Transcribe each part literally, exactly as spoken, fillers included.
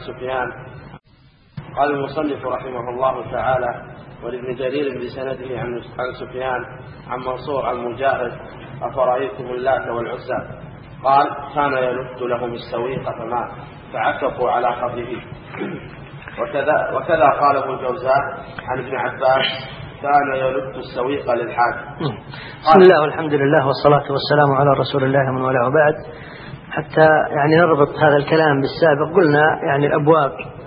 سفيان. قال المصنف رحمه الله تعالى: ولابن جرير بسنده عن سفيان عن منصور عن مجاهد: أفرأيتم اللات والعزى؟ قال: كان يلت لهم السويق فمات فعكفوا على قبره. وكذا, وكذا قال ابن الجوزاء عن ابن عباس: كان يلت السويق للحاج. بسم الله والحمد لله والصلاة والسلام على رسول الله من ولا وبعد. حتى يعني نربط هذا الكلام بالسابق، قلنا يعني الأبواب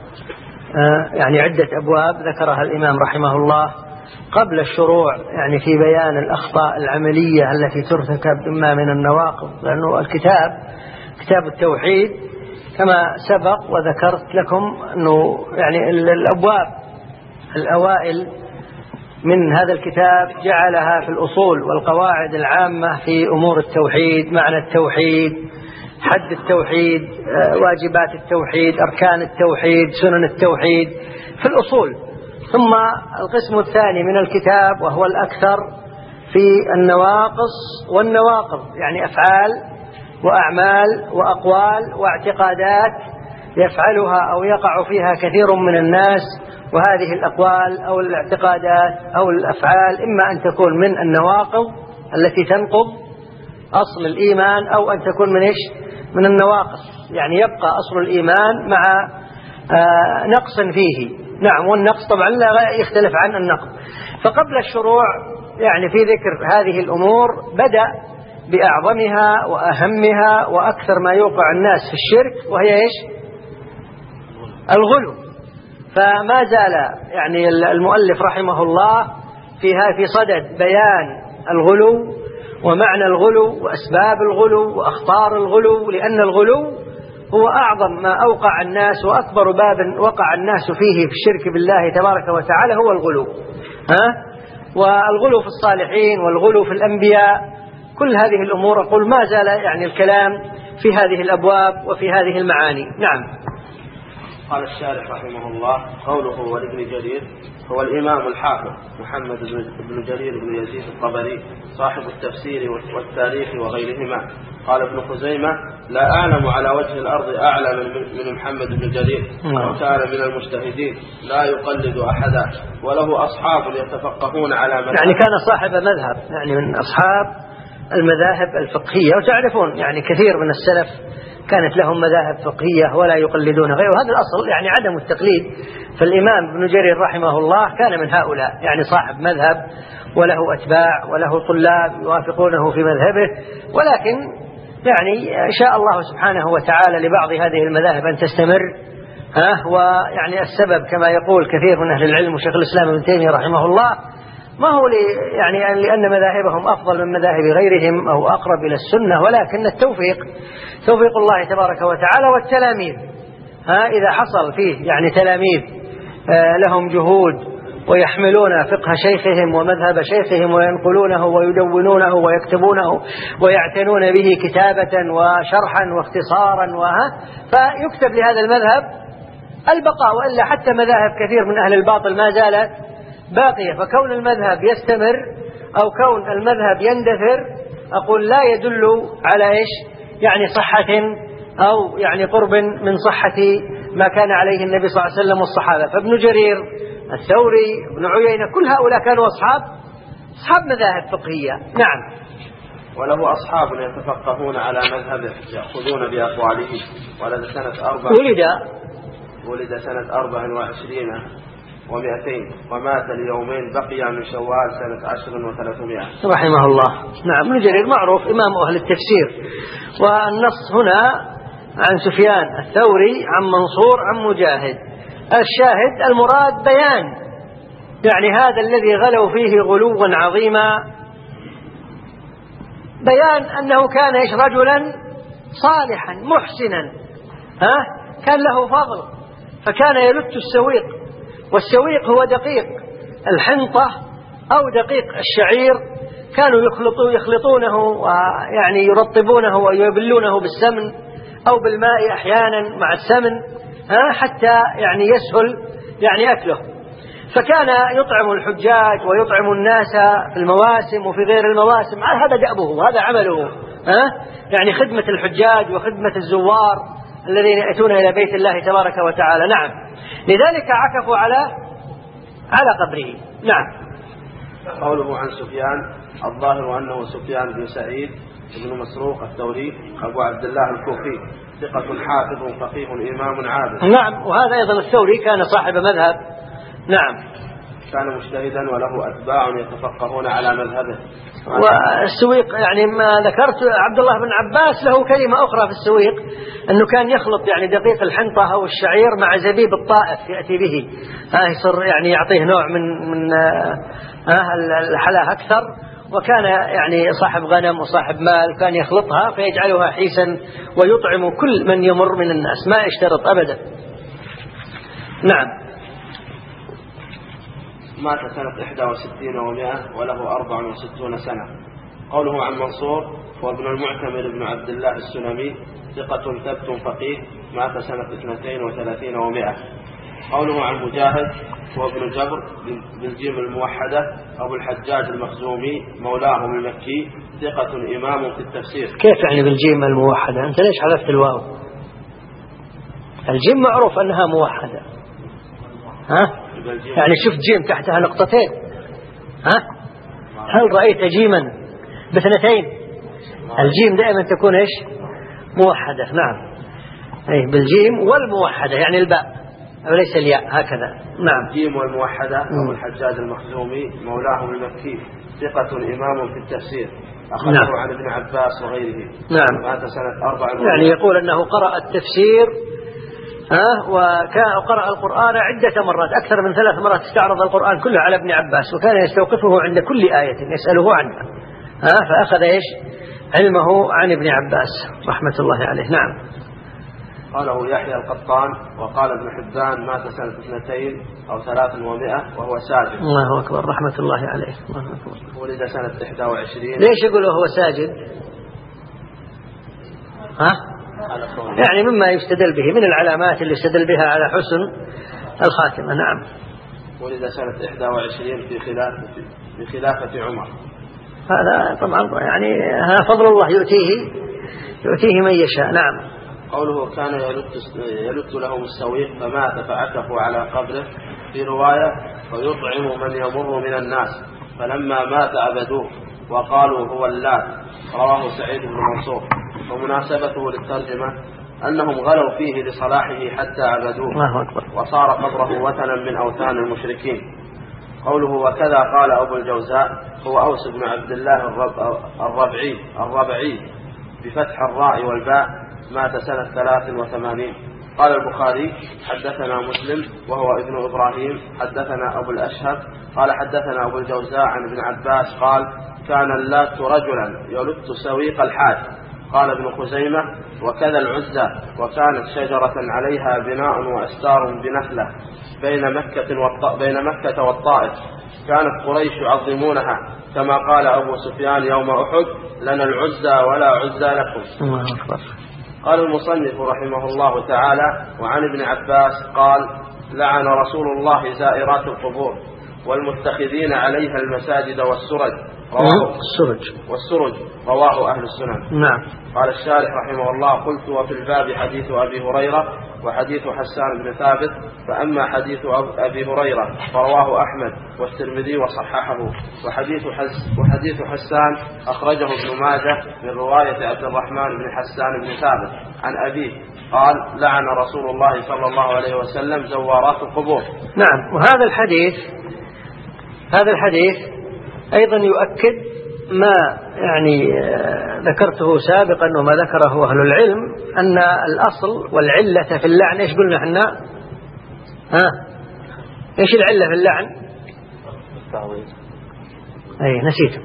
آه يعني عدة أبواب ذكرها الإمام رحمه الله قبل الشروع يعني في بيان الأخطاء العملية التي ترتكب إما من النواقض، لأنه الكتاب كتاب التوحيد كما سبق وذكرت لكم أنه يعني الأبواب الأوائل من هذا الكتاب جعلها في الأصول والقواعد العامة في أمور التوحيد، معنى التوحيد، حد التوحيد، واجبات التوحيد، أركان التوحيد، سنن التوحيد في الأصول. ثم القسم الثاني من الكتاب وهو الأكثر في النواقص والنواقض، يعني أفعال وأعمال وأقوال واعتقادات يفعلها أو يقع فيها كثير من الناس، وهذه الأقوال أو الاعتقادات أو الأفعال إما أن تكون من النواقض التي تنقض أصل الإيمان، أو أن تكون من إيش؟ من النواقص، يعني يبقى أصل الإيمان مع آه نقص فيه. نعم، والنقص طبعا لا يختلف عن النقص. فقبل الشروع يعني في ذكر هذه الأمور بدأ بأعظمها وأهمها وأكثر ما يوقع الناس في الشرك، وهي إيش؟ الغلو. فما زال يعني المؤلف رحمه الله فيها في صدد بيان الغلو ومعنى الغلو وأسباب الغلو وأخطار الغلو، لأن الغلو هو أعظم ما أوقع الناس وأكبر باب وقع الناس فيه في الشرك بالله تبارك وتعالى هو الغلو. ها؟ والغلو في الصالحين والغلو في الأنبياء، كل هذه الأمور أقول ما زال يعني الكلام في هذه الأبواب وفي هذه المعاني. نعم. قال الشارح رحمه الله: قوله ولابن جرير هو الإمام الحافظ محمد بن جرير بن يزيد الطبري صاحب التفسير والتاريخ وغيرهما. قال ابن خزيمة: لا أعلم على وجه الأرض أعلى من محمد بن جرير، وكان من المجتهدين لا يقلد أحدا، وله أصحاب يتفقهون على مذهب. يعني كان صاحب مذهب، يعني من أصحاب المذاهب الفقهية، وتعرفون يعني كثير من السلف كانت لهم مذاهب فقهية ولا يقلدون غيره، وهذا الأصل يعني عدم التقليد. فالإمام ابن جرير رحمه الله كان من هؤلاء، يعني صاحب مذهب وله أتباع وله طلاب يوافقونه في مذهبه، ولكن يعني شاء الله سبحانه وتعالى لبعض هذه المذاهب أن تستمر. ها؟ ويعني السبب كما يقول كثير من أهل العلم وشيخ الإسلام ابن تيمية رحمه الله ما هو لي يعني لأن مذاهبهم أفضل من مذاهب غيرهم أو أقرب إلى السنة، ولكن التوفيق توفيق الله تبارك وتعالى والتلاميذ. ها؟ إذا حصل فيه يعني تلاميذ آه لهم جهود ويحملون فقه شيخهم ومذهب شيخهم وينقلونه ويدونونه ويكتبونه ويعتنون به كتابة وشرحا واختصارا، وها فيكتب لهذا المذهب البقاء، وإلا حتى مذاهب كثير من أهل الباطل ما زالت باقية. فكون المذهب يستمر أو كون المذهب يندثر أقول لا يدل على إيش؟ يعني صحة أو يعني قرب من صحة ما كان عليه النبي صلى الله عليه وسلم والصحابة. فابن جرير الثوري ابن عيينة كل هؤلاء كانوا أصحاب أصحاب مذاهب فقهية. نعم. وله أصحاب يتفقهون على مذهبه يأخذون بأقواله. ولد سنة أربع ولد ولد سنة أربع وعشرين ومئتين ومات اليومين بقي من شوال سنة عشر وثلاثمائة رحمه الله. نعم. ابن جرير معروف إمام أهل التفسير، والنص هنا عن سفيان الثوري عن منصور عن مجاهد. الشاهد المراد بيان يعني هذا الذي غلوا فيه غلوا عظيما، بيان أنه كان إيش؟ رجلا صالحا محسنا، ها؟ كان له فضل، فكان يلت السويق، والسويق هو دقيق الحنطة أو دقيق الشعير، كانوا يخلطون يخلطونه ويعني يرطبونه ويبلونه بالسمن أو بالماء أحيانا مع السمن، ها حتى يعني يسهل يعني أكله. فكان يطعم الحجاج ويطعم الناس في المواسم وفي غير المواسم، هذا دأبه، هذا عمله، ها يعني خدمة الحجاج وخدمة الزوار الذين يأتون إلى بيت الله تبارك وتعالى. نعم، لذلك عكفوا على على قبره. نعم. قوله عن سفيان الظاهر أنه سفيان بن سعيد بن مسروق الثوري أبو عبد الله الكوفي ثقة حافظ فقيه إمام عابد. نعم، وهذا أيضا الثوري كان صاحب مذهب. نعم، كان مجتهدا وله أتباع يتفقهون على مذهبه. والسويق يعني ما ذكرت عبد الله بن عباس له كلمة أخرى في السويق أنه كان يخلط يعني دقيق الحنطة أو الشعير مع زبيب الطائف يأتي به، ها يصير يعني يعطيه نوع من من الحلاة أكثر. وكان يعني صاحب غنم وصاحب مال كان يخلطها فيجعلها حيسا ويطعم كل من يمر من الناس، ما يشترط أبدا. نعم. مات سنة إحدى وستين ومائة وله أربع وستون سنة. قوله عن منصور هو ابن المعتمر بن عبد الله السلمي ثقة ثبت فقيه مات سنة اثنتين وثلاثين ومائة. قوله عن مجاهد هو ابن جبر بالجيم الموحدة أبو الحجاج المخزومي مولاهم المكي ثقة إمام في التفسير. كيف يعني بالجيم الموحدة؟ أنت ليش حذفت الواو؟ الجيم معروف أنها موحدة. ها؟ يعني شفت جيم تحتها نقطتين، ها؟ هل رأيت جيما باثنتين؟ الجيم دائما تكون إيش؟ موحدة. نعم، أي بالجيم والموحدة يعني الباء وليس الياء هكذا. نعم. الجيم والموحدة أبو الحجاج المخزومي مولاهم المكي ثقة إمام في التفسير أخذه نعم. عن ابن عباس وغيره. نعم. مات سنة أربع. يعني يقول أنه قرأ التفسير ها وقرأ القرآن عدة مرات، أكثر من ثلاث مرات استعرض القرآن كله على ابن عباس، وكان يستوقفه عند كل آية يسأله عنها، ها فأخذ إيش علمه عن ابن عباس رحمة الله عليه. نعم. قاله يحيى القطان وقال ابن حبان مات سنة اثنتين أو ثلاث ومائة وهو ساجد. الله أكبر رحمة الله عليه. الله أكبر. ولد سنة إحدى وعشرين. ليش يقول وهو ساجد؟ ها؟ يعني مما يستدل به من العلامات اللي يستدل بها على حسن الخاتمة. نعم. ولد سنة إحدى وعشرين في خلافة في خلافة عمر. هذا طبعا يعني هذا فضل الله يؤتيه يؤتيه من يشاء. نعم. قوله كان يلت, يلت لهم السويق فمات فعكفوا على قبره. في رواية فيطعم من يمر من الناس فلما مات عبدوه وقالوا هو اللات. رواه سعيد بن منصور. ومناسبته للترجمة أنهم غلوا فيه لصلاحه حتى عبدوه وصار قبره وثنا من أوثان المشركين. قوله وكذا قال أبو الجوزاء هو أوس بن عبد الله الربعي الربعي بفتح الراء والباء مات سنة ثلاث وثمانين. قال البخاري حدثنا مسلم وهو ابن إبراهيم حدثنا أبو الأشهب قال حدثنا أبو الجوزاء عن ابن عباس قال كان اللات رجلا يلت سويق الحاج. قال ابن خزيمة وكذا العزة وكانت شجرة عليها بناء وأستار بنخلة بين مكة والط... بين مكة والطائف. كانت قريش يعظمونها كما قال أبو سفيان يوم أحد لنا العزة ولا عزة لكم. الله أكبر. قال المصنف رحمه الله تعالى وعن ابن عباس قال لعن رسول الله زائرات القبور والمتخذين عليها المساجد والسرج. رواه السرج والسرج رواه أهل السنن. نعم. قال الشارح رحمه الله قلت وفي الباب حديث أبي هريرة وحديث حسان بن ثابت. فأما حديث أبي هريرة فرواه أحمد والترمذي وصححه وحديث, حس وحديث حسان أخرجه ابن ماجه من رواية عبد الرحمن بن حسان بن ثابت عن أبيه قال لعن رسول الله صلى الله عليه وسلم زوارات القبور. نعم. وهذا الحديث هذا الحديث أيضا يؤكد ما يعني ذكرته سابقا وما ذكره أهل العلم أن الأصل والعلة في اللعن إيش قلنا احنا؟ ها إيش العلة في اللعن؟ أي نسيت.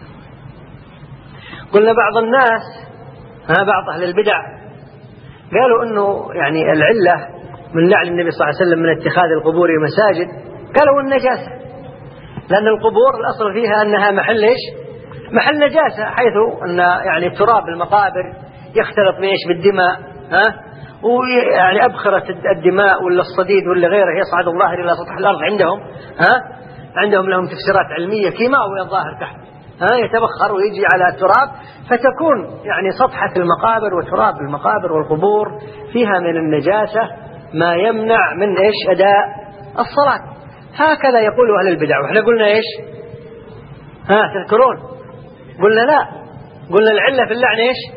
قلنا بعض الناس ها بعض أهل البدع قالوا أنه يعني العلة من لعن النبي صلى الله عليه وسلم من اتخاذ القبور مساجد قالوا النجاسة، لأن القبور الأصل فيها أنها محل إيش؟ محل نجاسة، حيث أن يعني تراب المقابر يختلط بإيش؟ بالدماء، ها؟ ويعني أبخرة الدماء ولا الصديد ولا غيره يصعد الظاهر إلى سطح الأرض عندهم، ها؟ عندهم لهم تفسيرات علمية كيماوية الظاهر تحت، ها يتبخر ويجي على التراب، فتكون يعني سطحة المقابر وتراب المقابر والقبور فيها من النجاسة ما يمنع من إيش أداء الصلاة. هكذا يقول أهل البدع. وإحنا قلنا إيش؟ ها تذكرون؟ قلنا لا، قلنا العلة في اللعن إيش؟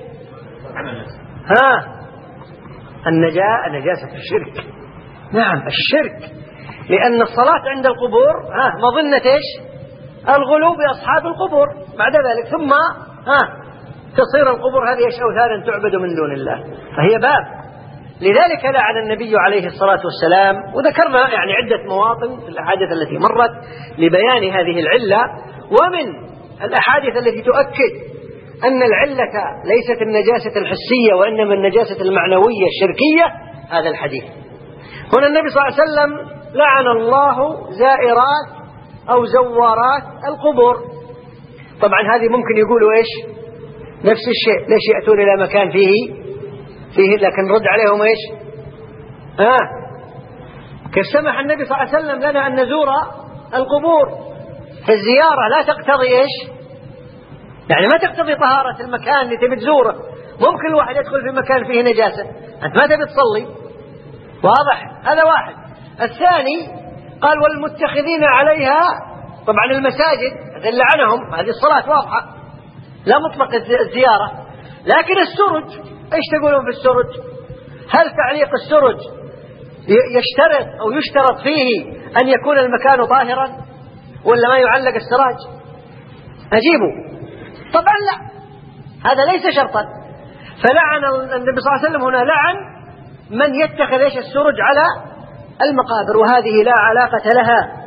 ها النجاة نجاسة الشرك. نعم الشرك، لأن الصلاة عند القبور ها مظنة إيش؟ الغلو بأصحاب القبور بعد ذلك، ثم ها تصير القبور هذه إيش؟ أوثانا تعبد من دون الله، فهي باب. لذلك لعن النبي عليه الصلاة والسلام، وذكرنا يعني عدة مواطن في الأحاديث التي مرت لبيان هذه العلة. ومن الأحاديث التي تؤكد أن العلة ليست النجاسة الحسية وإنما النجاسة المعنوية الشركية هذا الحديث. هنا النبي صلى الله عليه وسلم لعن الله زائرات أو زوارات القبور. طبعا هذه ممكن يقولوا إيش؟ نفس الشيء، ليش يأتون إلى مكان فيه فيه لكن رد عليهم إيش؟ آه كيف سمح النبي صلى الله عليه وسلم لنا أن نزور القبور؟ فالزيارة لا تقتضي إيش؟ يعني ما تقتضي طهارة المكان اللي تبي تزوره. ممكن الواحد يدخل في مكان فيه نجاسة، أنت ما تبي تصلي، واضح؟ هذا واحد. الثاني قال والمتخذين عليها، طبعا المساجد هذا لعنهم، هذه الصلاة واضحة لا مطلق الزيارة. لكن السرج ايش تقولون في السرج؟ هل تعليق السرج يشترط أو يشترط فيه أن يكون المكان طاهرا ولا ما يعلق السراج؟ أجيبوا طبعا لا، هذا ليس شرطا. فلعن النبي صلى الله عليه وسلم هنا لعن من يتخذ ايش السرج على المقابر، وهذه لا علاقة لها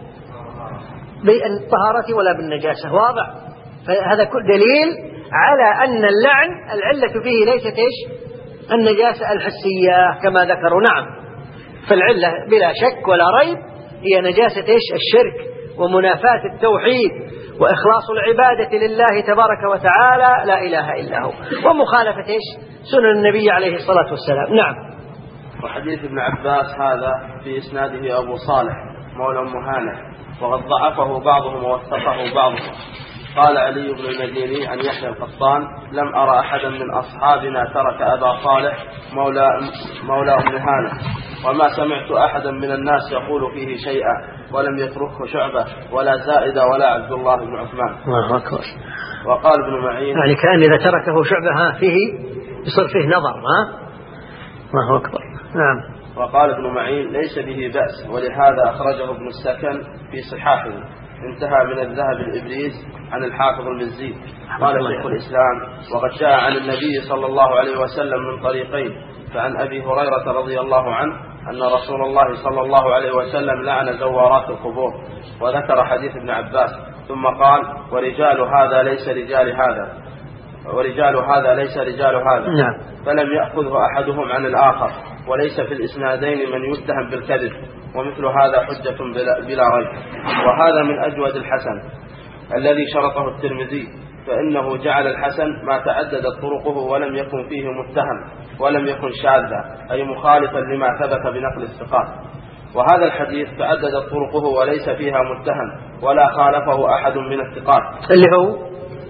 بالطهارة ولا بالنجاسة، واضح؟ فهذا كل دليل على أن اللعن العلة فيه ليست إيش؟ النجاسة الحسية كما ذكروا. نعم، فالعلة بلا شك ولا ريب هي نجاسة إيش؟ الشرك ومنافاة التوحيد وإخلاص العبادة لله تبارك وتعالى لا إله إلا هو، ومخالفة إيش؟ سنن النبي عليه الصلاة والسلام. نعم. وحديث ابن عباس هذا في إسناده أبو صالح مولى أم هانة، وقد ضعفه بعضهم ووثقه بعضهم. قال علي بن المديني عن يحيى القطان: لم أرى أحدا من أصحابنا ترك أبا صالح مولى مولى أم هانة، وما سمعت أحدا من الناس يقول فيه شيئا، ولم يتركه شعبة ولا زائدة ولا عبد الله بن عثمان. الله أكبر. وقال ابن معين: يعني كأن إذا تركه شعبة ها فيه يصير فيه نظر. ها الله أكبر. نعم. وقال ابن معين: ليس به بأس، ولهذا أخرجه ابن السكن في صحاحه. انتهى من الذهب الإبريز عن الحافظ المزي. قال شيخ الإسلام: وقد جاء عن النبي صلى الله عليه وسلم من طريقين، فعن أبي هريرة رضي الله عنه أن رسول الله صلى الله عليه وسلم لعن زوارات القبور، وذكر حديث ابن عباس، ثم قال: ورجال هذا ليس رجال هذا ورجال هذا ليس رجال هذا. نعم. فلم يأخذه أحدهم عن الآخر، وليس في الإسنادين من يتهم بالكذب، ومثل هذا حجة بلا ريب. وهذا من أجود الحسن الذي شرطه الترمذي، فإنه جعل الحسن ما تعددت طرقه ولم يكن فيه متهم ولم يكن شاذا، أي مخالفا لما ثبت بنقل الثقات. وهذا الحديث تعددت طرقه وليس فيها متهم ولا خالفه أحد من الثقات. اللي هو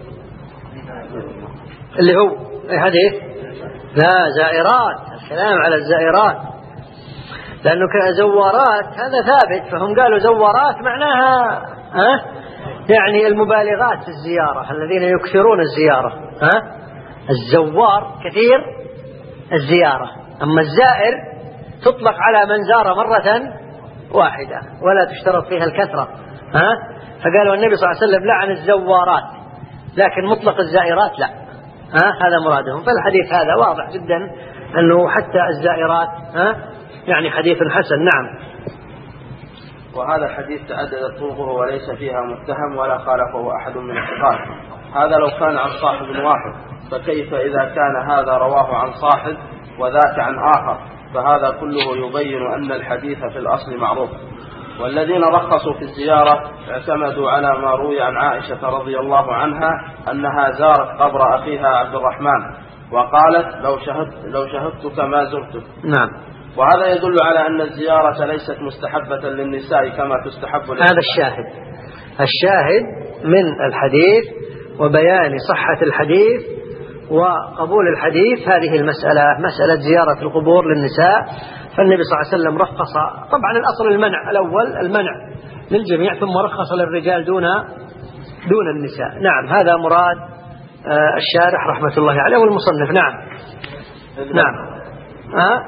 اللي هو أي حديث؟ لا، زائرات، الكلام على الزائرات، لأنه كزوارات هذا ثابت، فهم قالوا زوارات معناها ها يعني المبالغات في الزيارة، الذين يكثرون الزيارة. ها الزوار كثير الزيارة، أما الزائر تطلق على من زار مرة واحدة ولا تشترط فيها الكثرة. ها فقالوا النبي صلى الله عليه وسلم لعن الزوارات، لكن مطلق الزائرات لا. ها هذا مرادهم. فالحديث هذا واضح جدا أنه حتى الزائرات ها يعني حديث حسن. نعم. وهذا الحديث تعددت طرقه وليس فيها متهم ولا خالفه أحد من الثقات. هذا لو كان عن صاحب واحد، فكيف إذا كان هذا رواه عن صاحب وذاك عن آخر؟ فهذا كله يبين أن الحديث في الأصل معروف. والذين رخصوا في الزيارة اعتمدوا على ما روي عن عائشة رضي الله عنها أنها زارت قبر أخيها عبد الرحمن وقالت: لو شهدت لو شهدتك ما زرتك. نعم. وهذا يدل على أن الزيارة ليست مستحبة للنساء كما تستحب للنساء. هذا الشاهد. الشاهد من الحديث وبيان صحة الحديث وقبول الحديث هذه المسألة، مسألة زيارة القبور للنساء. فالنبي صلى الله عليه وسلم رخص، طبعا الأصل المنع، الأول المنع للجميع، ثم رخص للرجال دون دون النساء. نعم، هذا مراد الشارح رحمة الله عليه والمصنف. نعم نعم ها؟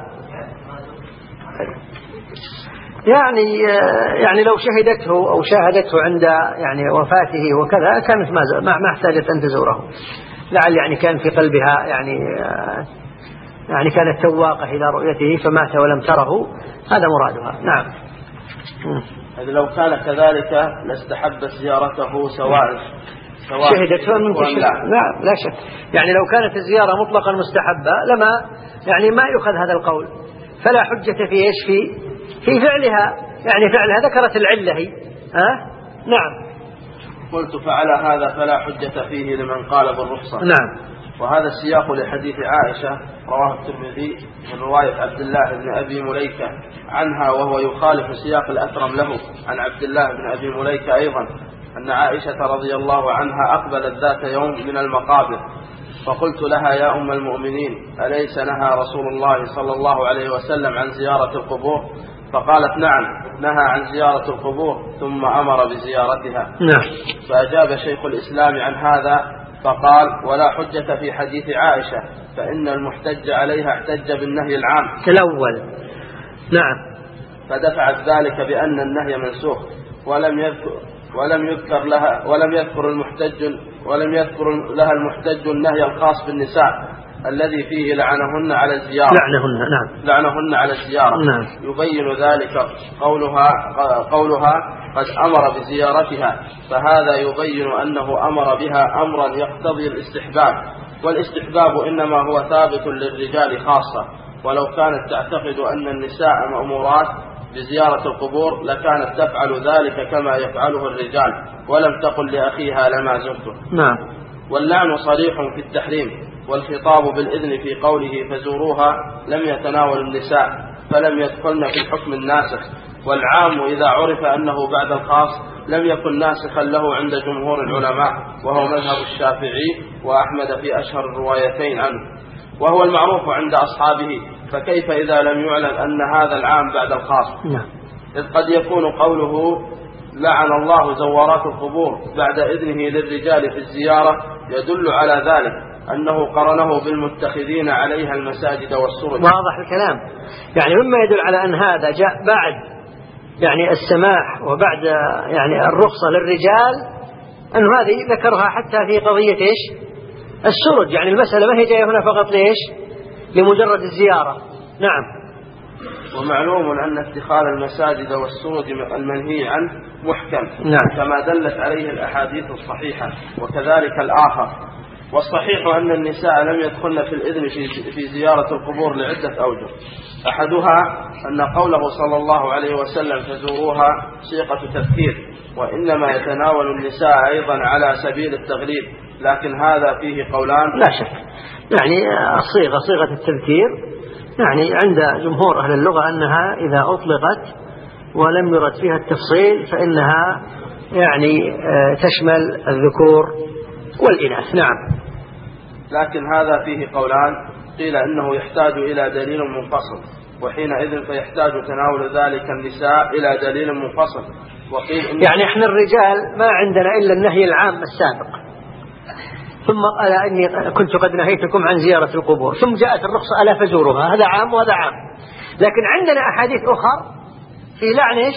يعني يعني لو شهدته أو شاهدته عند يعني وفاته وكذا كانت ما ما احتاجت أن تزوره، لعل يعني كان في قلبها يعني يعني كانت تواقة إلى رؤيته فمات ولم تره، هذا مرادها. نعم. هذا لو كان كذلك لاستحبت زيارته سواء شهدته من تشهد. لا لا شك، يعني لو كانت الزيارة مطلقا مستحبة لما يعني ما يؤخذ هذا القول، فلا حجة في ايش في في فعلها، يعني فعلها ذكرت العلة هي. ها؟ نعم. قلت فعلى هذا فلا حجة فيه لمن قال بالرخصة. نعم. وهذا السياق لحديث عائشة رواه الترمذي من رواية عبد الله بن أبي مليكة عنها، وهو يخالف سياق الأكرم له عن عبد الله بن أبي مليكة أيضا أن عائشة رضي الله عنها أقبلت ذات يوم من المقابر، فقلت لها يا أم المؤمنين أليس نهى رسول الله صلى الله عليه وسلم عن زيارة القبور؟ فقالت نعم نهى عن زيارة القبور ثم أمر بزيارتها. نعم. فأجاب شيخ الإسلام عن هذا فقال ولا حجة في حديث عائشة، فإن المحتج عليها احتج بالنهي العام الأول. نعم. فدفعت ذلك بأن النهي منسوخ، ولم يذكر ولم يذكر لها ولم يذكر المحتج ولم يذكر لها المحتج النهي الخاص بالنساء الذي فيه لعنهن على الزيارة. لعنهن نعم. لعنهن على الزيارة. نعم. يبين ذلك قولها قولها قد أمر بزيارتها، فهذا يبين أنه أمر بها أمرا يقتضي الاستحباب، والاستحباب إنما هو ثابت للرجال خاصة، ولو كانت تعتقد أن النساء مأمورات بزيارة القبور لكانت تفعل ذلك كما يفعله الرجال، ولم تقل لأخيها لما زرته. نعم. واللعن صريح في التحريم، والخطاب بالإذن في قوله فزوروها لم يتناول النساء فلم يدخلن في الحكم الناسخ، والعام إذا عرف أنه بعد الخاص لم يكن ناسخا له عند جمهور العلماء، وهو مذهب الشافعي وأحمد في أشهر الروايتين عنه، وهو المعروف عند أصحابه، فكيف إذا لم يعلم أن هذا العام بعد الخاص؟ نعم. إذ قد يكون قوله لعن الله زوارات القبور بعد إذنه للرجال في الزيارة يدل على ذلك أنه قرنه بالمتخذين عليها المساجد والسرج. واضح الكلام، يعني مما يدل على أن هذا جاء بعد يعني السماح وبعد يعني الرخصة للرجال، أن هذه ذكرها حتى في قضية إيش السرج، يعني المسألة ما هي جاية هنا فقط ليش لمجرد الزيارة. نعم. ومعلوم أن اتخاذ المساجد والسرج المنهي عنه محكم. نعم. كما دلت عليه الأحاديث الصحيحة، وكذلك الآخر. والصحيح أن النساء لم يدخلن في الإذن في زيارة القبور لعدة أوجه، أحدها أن قوله صلى الله عليه وسلم فزوروها صيغة تذكير، وإنما يتناول النساء أيضا على سبيل التغليب، لكن هذا فيه قولان. لا شك، يعني الصيغة صيغة التذكير يعني عند جمهور أهل اللغة أنها إذا أطلقت ولم يرد فيها التفصيل فإنها يعني تشمل الذكور والإناث. نعم. لكن هذا فيه قولان، قيل إنه يحتاج إلى دليل منفصل، وحينئذ فيحتاج تناول ذلك النساء إلى دليل منفصل. وقيل إن يعني إحنا الرجال ما عندنا إلا النهي العام السابق، ثم قال إني كنت قد نهيتكم عن زيارة القبور، ثم جاءت الرخصة ألا فزورها، هذا عام وهذا عام. لكن عندنا أحاديث أخرى في لعن إيش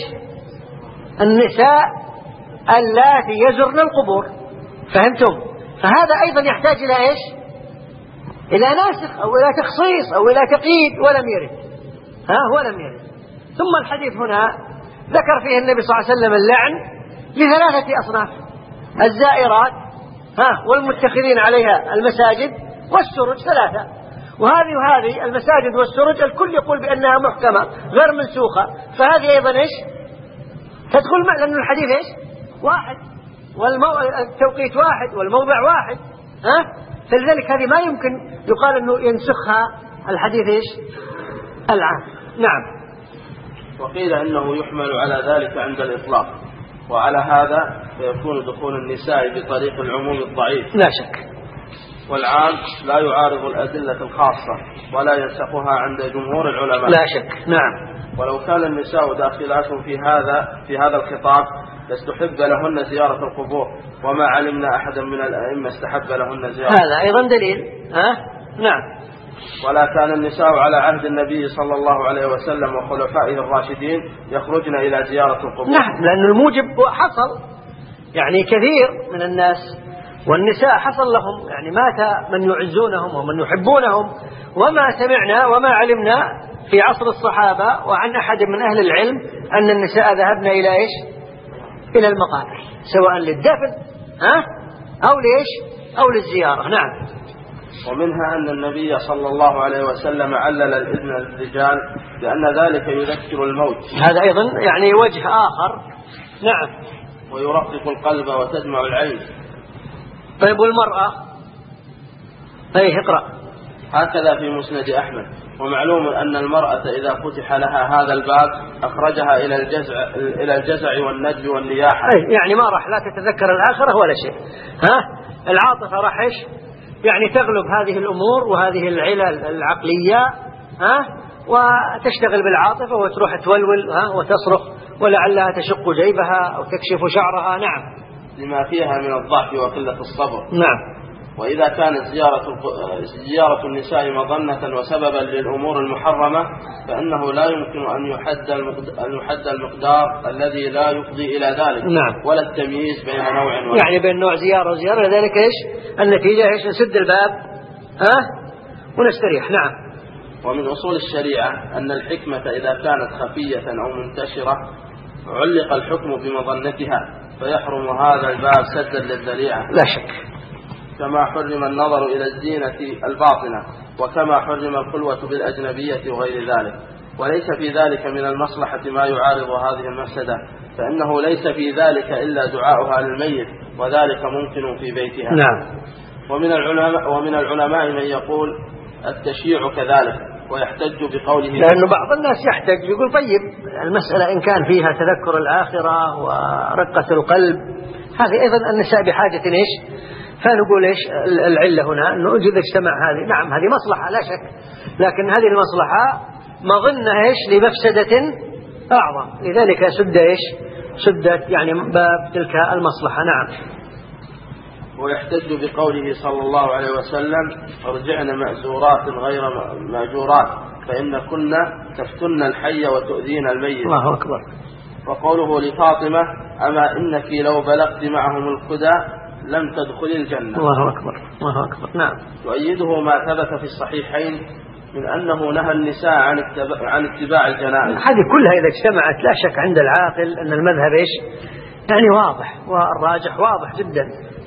النساء اللاتي يزرن القبور، فهمتم؟ فهذا أيضا يحتاج إلى إيش إلى ناسخ أو إلى تخصيص أو إلى تقييد، ولم يرد. ها ولم يرد. ثم الحديث هنا ذكر فيه النبي صلى الله عليه وسلم اللعن لثلاثة أصناف: الزائرات ها والمتخذين عليها المساجد والسرج، ثلاثة. وهذه وهذه المساجد والسرج الكل يقول بأنها محكمة غير منسوخة، فهذه أيضا إيش تدخل مع، لأن الحديث إيش واحد والتوقيت واحد والموضع واحد. ها فلذلك هذه ما يمكن يقال أنه ينسخها الحديث إيش العام. نعم. وقيل إنه يحمل على ذلك عند الإطلاق، وعلى هذا فيكون دخول النساء بطريق العموم الضعيف لا شك، والعام لا يعارض الأدلة الخاصة ولا ينسخها عند جمهور العلماء. لا شك. نعم. ولو كان النساء داخلات في هذا في هذا الخطاب لاستحب لهن زيارة القبور، وما علمنا أحدا من الأئمة استحب لهن زيارة. هذا أيضا دليل. ها؟ نعم. ولا كان النساء على عهد النبي صلى الله عليه وسلم وخلفائه الراشدين يخرجن إلى زيارة القبور. نعم، لأن الموجب حصل، يعني كثير من الناس والنساء حصل لهم، يعني مات من يعزونهم ومن يحبونهم، وما سمعنا وما علمنا في عصر الصحابة وعن أحد من أهل العلم أن النساء ذهبن إلى إيش؟ إلى المقابر، سواء للدفن ها أو ليش أو للزيارة. نعم. ومنها أن النبي صلى الله عليه وسلم علل الإذن للرجال لأن ذلك يذكر الموت، هذا أيضا يعني وجه آخر. نعم. ويرقق القلب وتدمع العين. طيب والمرأة؟ أيه اقرأ. هكذا في مسند أحمد. ومعلوم أن المرأة إذا فتح لها هذا الباب أخرجها إلى الجزع إلى الجزع والندب والنياحة. أي يعني ما راح لا تتذكر الآخرة ولا شيء. ها العاطفة راح إيش يعني تغلب هذه الأمور وهذه العلل العقلية، ها وتشتغل بالعاطفة وتروح تولول ها وتصرخ ولعلها تشق جيبها أو تكشف شعرها. نعم. لما فيها من الضعف وقلة الصبر. نعم. وإذا كانت زيارة زيارة النساء مظنة وسببا للأمور المحرمة فإنه لا يمكن أن يحد أن يحد المقدار الذي لا يفضي إلى ذلك. نعم. ولا التمييز بين نوع وآخر. يعني بين نوع زيارة وزيارة، لذلك إيش النتيجة؟ إيش نسد الباب ها ونستريح. نعم. ومن أصول الشريعة أن الحكمة إذا كانت خفية أو منتشرة علق الحكم بمظنتها فيحرم هذا الباب سدا للذريعة. لا شك. كما حرم النظر إلى الزينة الباطنة، وكما حرم الخلوة بالأجنبية وغير ذلك. وليس في ذلك من المصلحة ما يعارض هذه المفسدة، فإنه ليس في ذلك إلا دعاؤها للميت، وذلك ممكن في بيتها. نعم. ومن العلماء ومن العلماء من يقول التشييع كذلك، ويحتج بقوله، لأنه بعض الناس يحتج يقول طيب المسألة إن كان فيها تذكر الآخرة ورقة القلب، هذه أيضا النساء بحاجة إيش؟ فنقول إيش العلة هنا؟ أنه إذا اجتمع هذه، نعم هذه مصلحة لا شك، لكن هذه المصلحة مظنة إيش لمفسدة أعظم، لذلك سد إيش سدت يعني باب تلك المصلحة. نعم. ويحتج بقوله صلى الله عليه وسلم ارجعن مأزورات غير مأجورات فإن كنا تفتن الحي وتؤذين الميت. الله أكبر. وقوله لفاطمة أما إنك لو بلغت معهم القدى لم تدخل الجنة. الله أكبر. الله أكبر. نعم. يؤيده ما ثبت في الصحيحين من أنه نهى النساء عن اتباع, عن اتباع الجنائز. هذه كلها إذا اجتمعت لا شك عند العاقل أن المذهب إيش يعني واضح، والراجح واضح جدا.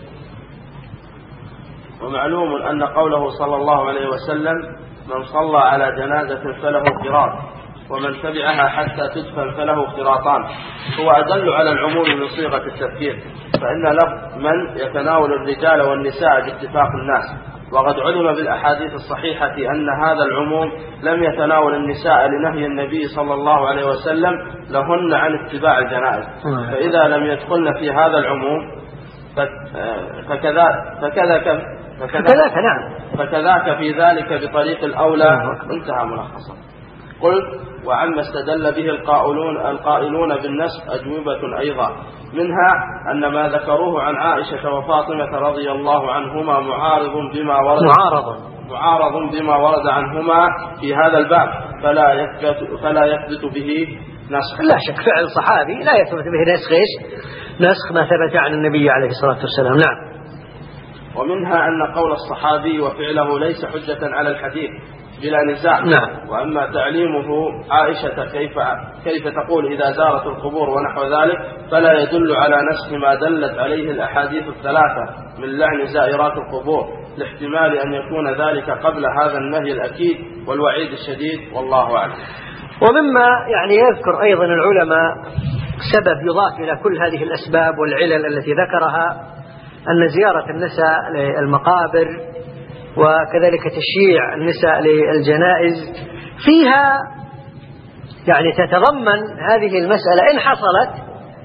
ومعلوم أن قوله صلى الله عليه وسلم من صلى على جنازة فله قراط ومن تبعها حتى تدفن فله قراطان هو أدل على العموم من صيغة التذكير، فإن لفظ من يتناول الرجال والنساء باتفاق الناس، وقد علم بالأحاديث الصحيحة أن هذا العموم لم يتناول النساء لنهي النبي صلى الله عليه وسلم لهن عن اتباع الجنائز، فإذا لم يدخلن في هذا العموم فكذا فكذا فكذاك نعم فكذاك في ذلك بطريق الأولى. انتهى ملخصا. قلت وعما استدل به القائلون القائلون بالنسخ أجوبة أيضا، منها أن ما ذكروه عن عائشة وفاطمة رضي الله عنهما معارض بما ورد معارض معارض بما ورد عنهما في هذا الباب، فلا يثبت فلا يثبت به نسخ. لا شك فعل صحابي لا يثبت به نسخ ايش؟ نسخ ما ثبت عن النبي عليه الصلاة والسلام. نعم. ومنها أن قول الصحابي وفعله ليس حجة على الحديث بلا نزاع. نعم. وأما تعليمه عائشة كيف كيف تقول إذا زارت القبور ونحو ذلك فلا يدل على نسخ ما دلت عليه الأحاديث الثلاثة من لعن زائرات القبور، لاحتمال أن يكون ذلك قبل هذا النهي الأكيد والوعيد الشديد، والله أعلم. ومما يعني يذكر أيضا العلماء سبب يضاف إلى كل هذه الأسباب والعلل التي ذكرها أن زيارة النساء للمقابر وكذلك تشييع النساء للجنائز فيها يعني تتضمن هذه المسألة إن حصلت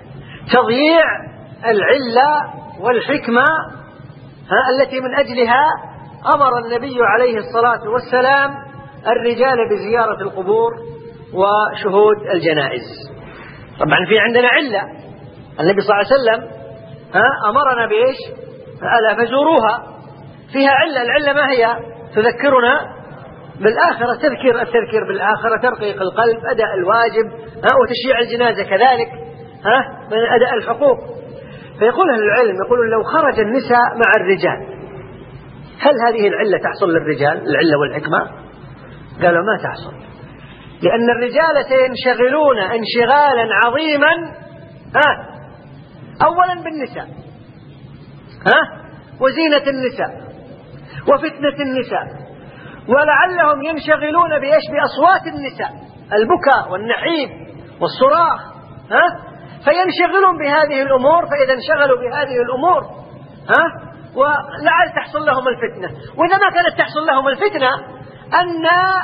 تضييع العلة والحكمة التي من أجلها أمر النبي عليه الصلاة والسلام الرجال بزيارة القبور وشهود الجنائز. طبعا في عندنا علة، النبي صلى الله عليه وسلم أمرنا بإيش؟ ألا فزوروها، فيها علة. العلة ما هي؟ تذكرنا بالآخرة، تذكير التذكير بالآخرة، ترقيق القلب، أداء الواجب، وتشييع الجنازة كذلك ها من أداء الحقوق. فيقول أهل العلم، يقولون لو خرج النساء مع الرجال هل هذه العلة تحصل للرجال، العلة والحكمة؟ قالوا ما تحصل، لأن الرجال سينشغلون انشغالا عظيما ها أولا بالنساء ها وزينة النساء وفتنة النساء، ولعلهم ينشغلون بإيش؟ بأصوات النساء، البكاء والنحيب والصراخ ها فينشغلون بهذه الأمور. فإذا انشغلوا بهذه الأمور ها ولعل تحصل لهم الفتنة، وإذا ما كانت تحصل لهم الفتنة أن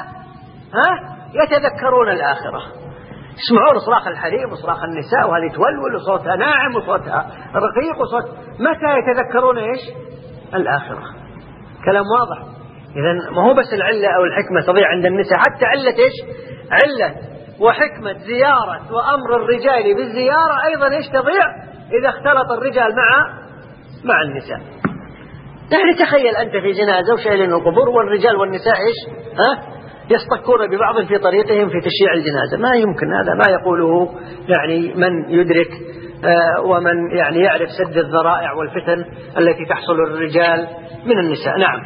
ها يتذكرون الآخرة، يسمعون صراخ الحريم وصراخ النساء وهذه تولول وصوتها ناعم وصوتها رقيق وصوت، متى يتذكرون إيش؟ الآخرة. كلام واضح. إذن ما هو بس العلة أو الحكمة تضيع عند النساء، حتى علة إيش؟ علة وحكمة زيارة وأمر الرجال بالزيارة أيضا إيش تضيع إذا اختلط الرجال مع مع النساء. يعني تخيل أنت في جنازة وشايلين القبور والرجال والنساء إيش ها يصطكون ببعض في طريقهم في تشييع الجنازة. ما يمكن، هذا ما يقوله يعني من يدرك آه ومن يعني يعرف سد الذرائع والفتن التي تحصل للرجال من النساء. نعم.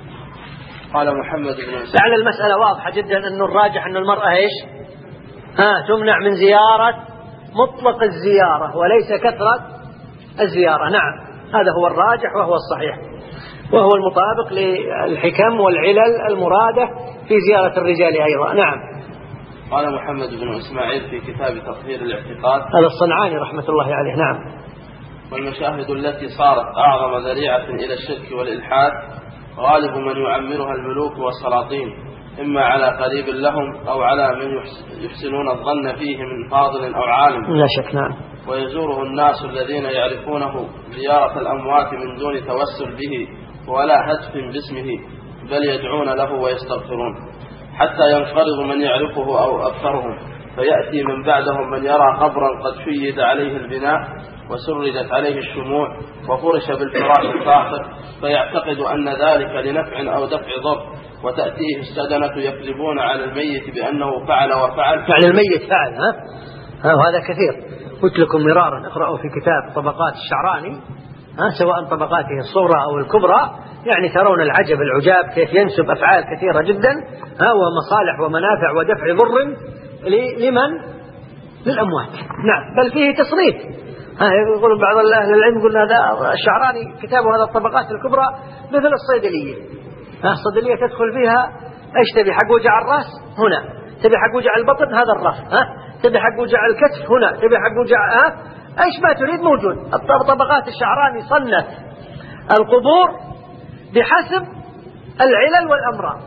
قال محمد بن لعل المسألة واضحة جدا، أنه الراجح أن المرأة إيش ها تمنع من زيارة مطلق الزيارة وليس كثرة الزيارة. نعم، هذا هو الراجح وهو الصحيح وهو المطابق للحكم والعلل المرادة في زيارة الرجال أيضا. نعم. قال محمد بن إسماعيل في كتاب تطهير الاعتقاد، هذا الصنعاني رحمة الله عليه. نعم. والمشاهد التي صارت أعظم ذريعة إلى الشرك والإلحاد غالب من يعمرها الملوك والسلاطين، إما على قريب لهم أو على من يحسنون الظن فيه من فاضل أو عالم. لا شك. نعم. ويزوره الناس الذين يعرفونه زيارة الأموات من دون توسل به ولا هتف باسمه، بل يدعون له ويستغفرون، حتى ينقرض من يعرفه أو أكثرهم، فيأتي من بعدهم من يرى قبرا قد شيد عليه البناء وسردت عليه الشموع وفرش بالفراش الفاخر، فيعتقد أن ذلك لنفع أو دفع ضر، وتأتيه السدنة يكذبون على الميت بأنه فعل وفعل. يعني الميت فعل ها؟ ها وهذا كثير، قلت لكم مرارا اقرأوا في كتاب طبقات الشعراني ها سواء طبقاته الصغرى أو الكبرى، يعني ترون العجب العجاب كيف ينسب أفعال كثيرة جدا ها ومصالح ومنافع ودفع ضر لمن؟ للأموات. نعم، بل فيه تصريف. ها يقول بعض أهل العلم يقول هذا الشعراني كتابه هذا الطبقات الكبرى مثل الصيدلية. ها الصيدلية تدخل فيها ايش تبي؟ حق وجع الرأس هنا، تبي حق وجع البطن هذا الرف، ها تبي حق وجع الكتف هنا، تبي حق وجع ها ايش ما تريد موجود. طبقات الشعراني صنف القبور بحسب العلل والأمراض.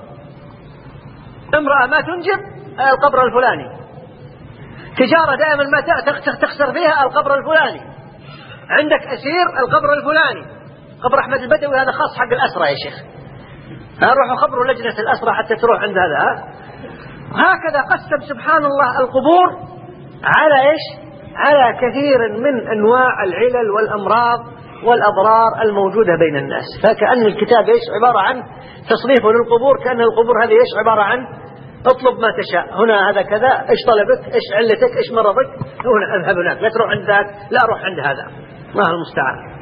امرأة ما تنجب القبر الفلاني، تجارة دائما ما تخسر فيها القبر الفلاني، عندك أسير القبر الفلاني، قبر أحمد البدوي هذا خاص حق الأسرى يا شيخ، روحوا خبروا لجنة الأسرى حتى تروح عند هذا. هكذا قسم سبحان الله القبور على إيش؟ على كثير من أنواع العلل والأمراض والأضرار الموجودة بين الناس. فكأن الكتاب إيش عبارة عن تصنيفه للقبور، كأن القبور هذه إيش عبارة عن اطلب ما تشاء، هنا هذا كذا، إيش طلبك، إيش علتك، إيش مرضك، هنا اذهب هناك، لا تروح عند ذاك، لا أروح عند هذا، الله المستعان.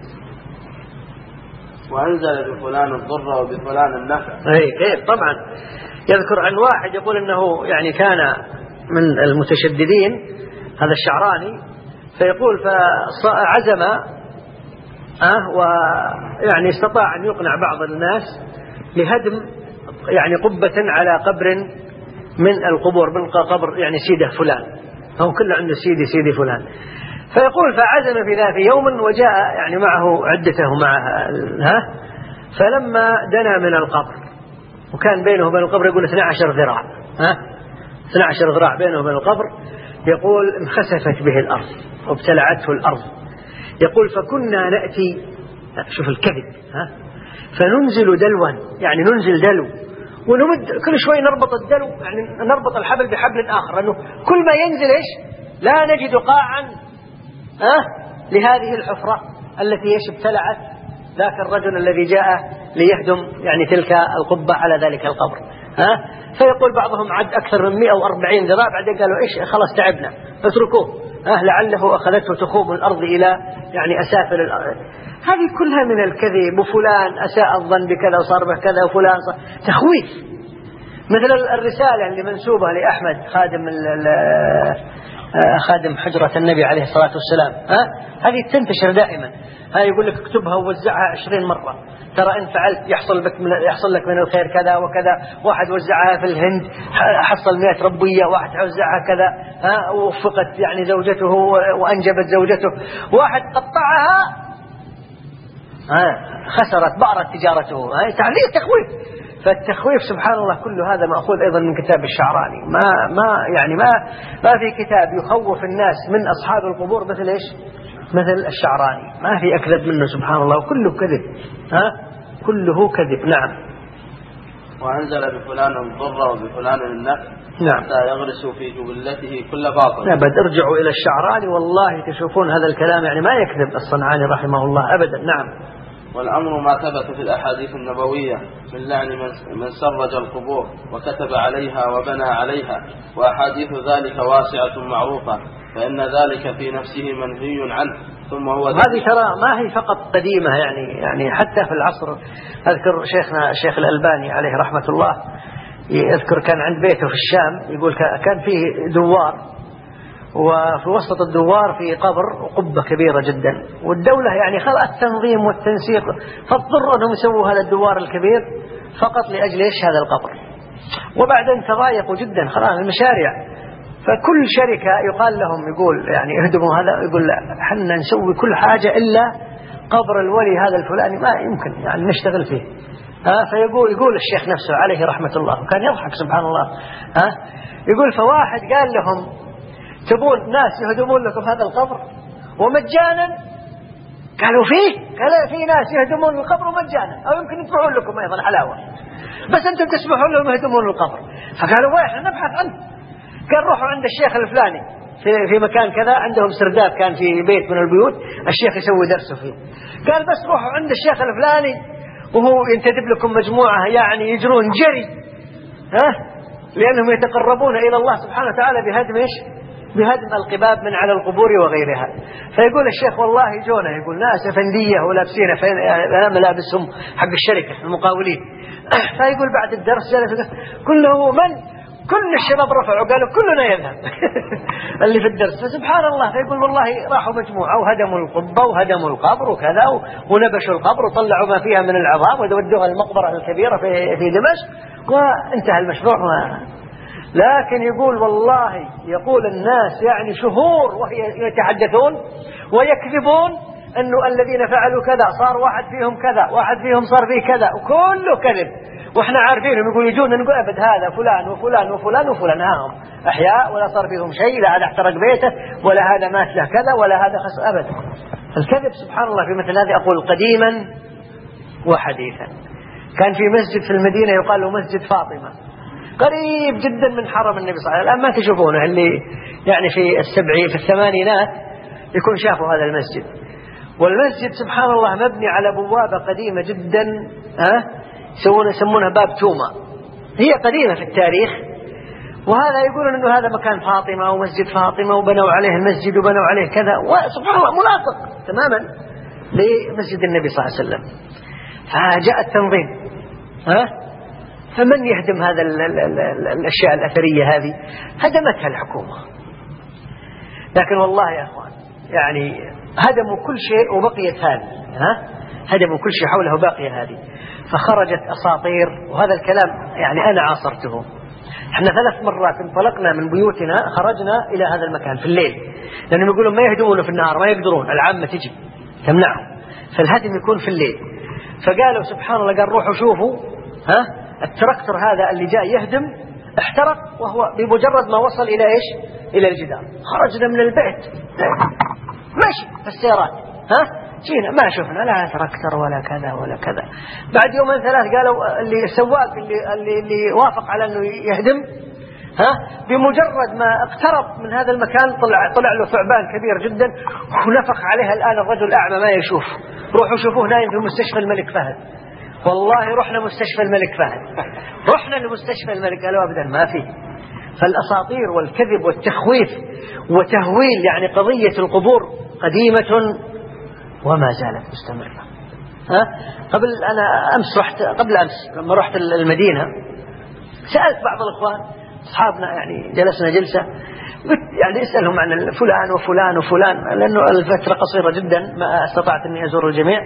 وأنزل بفلان الضر وبفلان النفع. أي كيف طبعا. يذكر عن واحد يقول إنه يعني كان من المتشددين هذا الشعراني، فيقول فعزم أه ويعني استطاع أن يقنع بعض الناس لهدم يعني قبة على قبر من القبور، من قبر يعني سيده فلان، هو كله عنده سيدي سيدي فلان. فيقول فعزم في ذا في يوم وجاء يعني معه عدته معها ها فلما دنا من القبر وكان بينه وبين القبر يقول اثني عشر ذراع ها اثني عشر ذراع بينه وبين القبر، يقول انخسفت به الأرض وابتلعته الأرض. يقول فكنا نأتي، شوف الكذب، ها، فننزل دلوا، يعني ننزل دلو ونمد كل شوي نربط الدلو، يعني نربط الحبل بحبل آخر، لأنه كل ما ينزل إيش لا نجد قاعا ها لهذه الحفرة التي إيش ابتلعت ذاك الرجل الذي جاء ليهدم يعني تلك القبة على ذلك القبر. ها، فيقول بعضهم عد أكثر من مئة وأربعين ذراع، بعدين قالوا إيش خلاص تعبنا اتركوه، ها لعله أخذته تخوم الأرض إلى يعني أسافل الأرض. هذه كلها من الكذب، وفلان أساء الظن بكذا وصار به كذا وفلان صار تخويف. مثل الرسالة اللي منسوبة لأحمد خادم خادم حجرة النبي عليه الصلاة والسلام، ها هذه تنتشر دائما، ها يقول لك اكتبها ووزعها عشرين مرة، ترى إن فعلت يحصل بك من يحصل لك من الخير كذا وكذا. واحد وزعها في الهند حصل مئة ربية، واحد وزعها كذا، ها ووفقت يعني زوجته وأنجبت زوجته. واحد قطعها، ها خسرت بأرت تجارته، ها تعليق تخويف. فالتخويف سبحان الله كل هذا مأخوذ أيضا من كتاب الشعراني. ما ما يعني ما ما في كتاب يخوف الناس من أصحاب القبور مثل إيش؟ مثل الشعراني، ما في أكذب منه سبحان الله، وكله كذب، ها كله كذب. نعم. وأنزل بفلان الضر وبفلان النفع، نعم، حتى يغرس في جبلته كل باطل. أبد ارجعوا إلى الشعراني والله تشوفون هذا الكلام، يعني ما يكذب الصنعاني رحمه الله أبدا. نعم. والأمر ما ثبت في الأحاديث النبوية من لعن من سرج القبور وكتب عليها وبنى عليها، وأحاديث ذلك واسعة معروفة، فإن ذلك في نفسه منهي عنه. ثم هو هذه ترى ما هي فقط قديمة، يعني يعني حتى في العصر. أذكر شيخنا الشيخ الألباني عليه رحمة الله يذكر كان عند بيته في الشام، يقول كان فيه دوار، وفي وسط الدوار في قبر قبة كبيرة جدا، والدولة يعني خلق التنظيم والتنسيق، فاضطروا أنهم يسووا هذا الدوار الكبير فقط لأجل إيش هذا القبر. وبعدين تضايقوا جدا خلاص المشاريع، فكل شركة يقال لهم يقول يعني اهدموا هذا، يقول لا حنا نسوي كل حاجة إلا قبر الولي هذا الفلاني ما يمكن يعني نشتغل فيه. ها فيقول يقول الشيخ نفسه عليه رحمة الله، وكان يضحك سبحان الله، ها يقول فواحد قال لهم تبون ناس يهدمون لكم هذا القبر ومجانا؟ قالوا فيه، قال في ناس يهدمون القبر مجانا، أو يمكن يدفعون لكم أيضا حلاوة، بس أنتم تسمحون لهم يهدمون القبر. فقالوا واحد نبحث عنه. قال روحوا عند الشيخ الفلاني في في مكان كذا، عندهم سرداب كان في بيت من البيوت الشيخ يسوي درسه فيه. قال بس روحوا عند الشيخ الفلاني وهو ينتدب لكم مجموعة يعني يجرون جري، ها لأنهم يتقربون إلى الله سبحانه وتعالى بهدم إيش؟ بهدم القباب من على القبور وغيرها. فيقول الشيخ والله جونا، يقول ناس أفندية ولابسين ملابسهم حق الشركة المقاولين. فيقول بعد الدرس جلس كله من كل الشباب رفعوا قالوا كلنا يذهب اللي في الدرس. فسبحان الله، فيقول والله راحوا مجموعة وهدموا القبة وهدموا القبر وكذا ونبشوا القبر وطلعوا ما فيها من العظام ودودوها المقبرة الكبيرة في في دمشق وانتهى المشروع. لكن يقول والله يقول الناس يعني شهور وهي يتحدثون ويكذبون أنه الذين فعلوا كذا صار واحد فيهم كذا، واحد فيهم صار فيه كذا، وكله كذب واحنا عارفينهم. يقول يجون نقول أبد هذا فلان وفلان وفلان وفلان هاهم أحياء ولا صار فيهم شيء، لا هذا احترق بيته ولا هذا مات له كذا ولا هذا خس أبد. الكذب سبحان الله في مثل هذه أقول قديما وحديثا. كان في مسجد في المدينة يقال له مسجد فاطمة، قريب جدا من حرم النبي صلى الله عليه وسلم. الآن ما تشوفونه، اللي يعني في السبعين في الثمانينات يكون شافوا هذا المسجد. والمسجد سبحان الله مبني على بوابة قديمة جدا، ها يسمونه يسمونها باب توما، هي قديمة في التاريخ. وهذا يقولون انه هذا مكان فاطمة ومسجد فاطمة وبنوا عليه المسجد وبنوا عليه كذا، وسبحان الله منافق تماما لمسجد النبي صلى الله عليه وسلم. فجاء التنظيم، ها فمن يهدم هذا ال ال ال ال الأشياء الأثرية هذه؟ هدمتها الحكومة. لكن والله يا أخوان يعني هدموا كل شيء وبقيت هذه، ها هدموا كل شيء حوله وبقي هذه. فخرجت أساطير، وهذا الكلام يعني أنا عاصرته. احنا ثلاث مرات انطلقنا من بيوتنا خرجنا إلى هذا المكان في الليل، لأنهم يقولون ما يهدمونه في النهار، ما يقدرون، العامة تجي تمنعهم، فالهدم يكون في الليل. فقالوا سبحان الله قال روحوا شوفوا، ها التراكتور هذا اللي جاء يهدم احترق، وهو بمجرد ما وصل إلى إيش إلى الجدار. خرجنا من البيت ماشي في السيارات، ها جينا ما شفنا لا تركتر ولا كذا ولا كذا. بعد يومين ثلاث قالوا اللي السواق اللي, اللي, اللي وافق على أنه يهدم، ها بمجرد ما اقترب من هذا المكان طلع طلع له ثعبان كبير جدا ونفخ عليها. الآن الرجل أعمى ما يشوف، روحوا شوفوه نايم في مستشفى الملك فهد. والله رحنا مستشفى الملك فهد، رحنا لمستشفى الملك قالوا أبدا ما فيه. فالأساطير والكذب والتخويف وتهويل يعني قضية القبور قديمة وما زالت مستمرة. ها قبل أنا أمس رحت قبل أمس لما رحت المدينة سألت بعض الأخوان أصحابنا يعني جلسنا جلسة يعني اسألهم عن فلان وفلان وفلان لأنه الفترة قصيرة جدا ما استطعت أني أزور الجميع.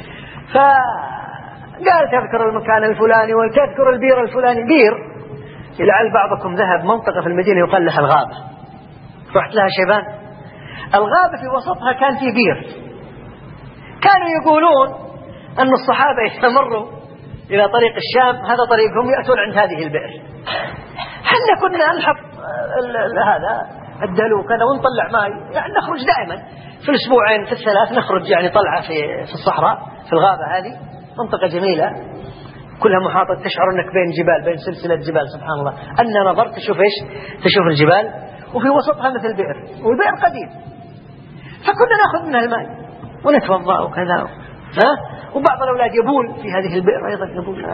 فقال تذكر المكان الفلاني وتذكر البير الفلاني. بير لعل بعضكم ذهب منطقة في المدينة يقال لها الغابة، رحت لها شيبان. الغابة في وسطها كان في بير، كانوا يقولون أن الصحابة يستمروا إلى طريق الشام هذا طريقهم يأتون عند هذه البئر. حنا كنا نلحق هذا الدلو وكذا ونطلع ماء يعني نخرج دائما في الأسبوعين في الثلاث نخرج يعني طلعة في في الصحراء في الغابة. هذه منطقة جميلة كلها محاطة، تشعر أنك بين جبال بين سلسلة جبال سبحان الله. أن نظرت تشوف إيش تشوف الجبال وفي وسطها مثل بئر والبئر قديم. فكنا نأخذ منها الماء ونتوضأ وكذا، ها وبعض الأولاد يبول في هذه البئر أيضا يبول.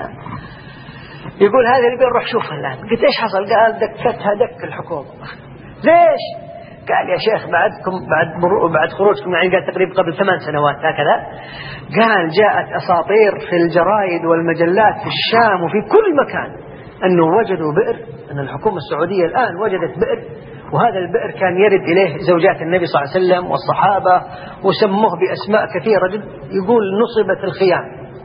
يقول هذه البئر روح شوفها الآن. قلت إيش حصل؟ قال دكتها دك الحكومة. ليش؟ قال يا شيخ بعدكم بعد مرو بعد خروجكم يعني قال تقريبا قبل ثمان سنوات هكذا. قال جاءت أساطير في الجرايد والمجلات في الشام وفي كل مكان أنه وجدوا بئر، أن الحكومة السعودية الآن وجدت بئر، وهذا البئر كان يرد إليه زوجات النبي صلى الله عليه وسلم والصحابة وسموه بأسماء كثيرة جدا. يقول نصبت الخيام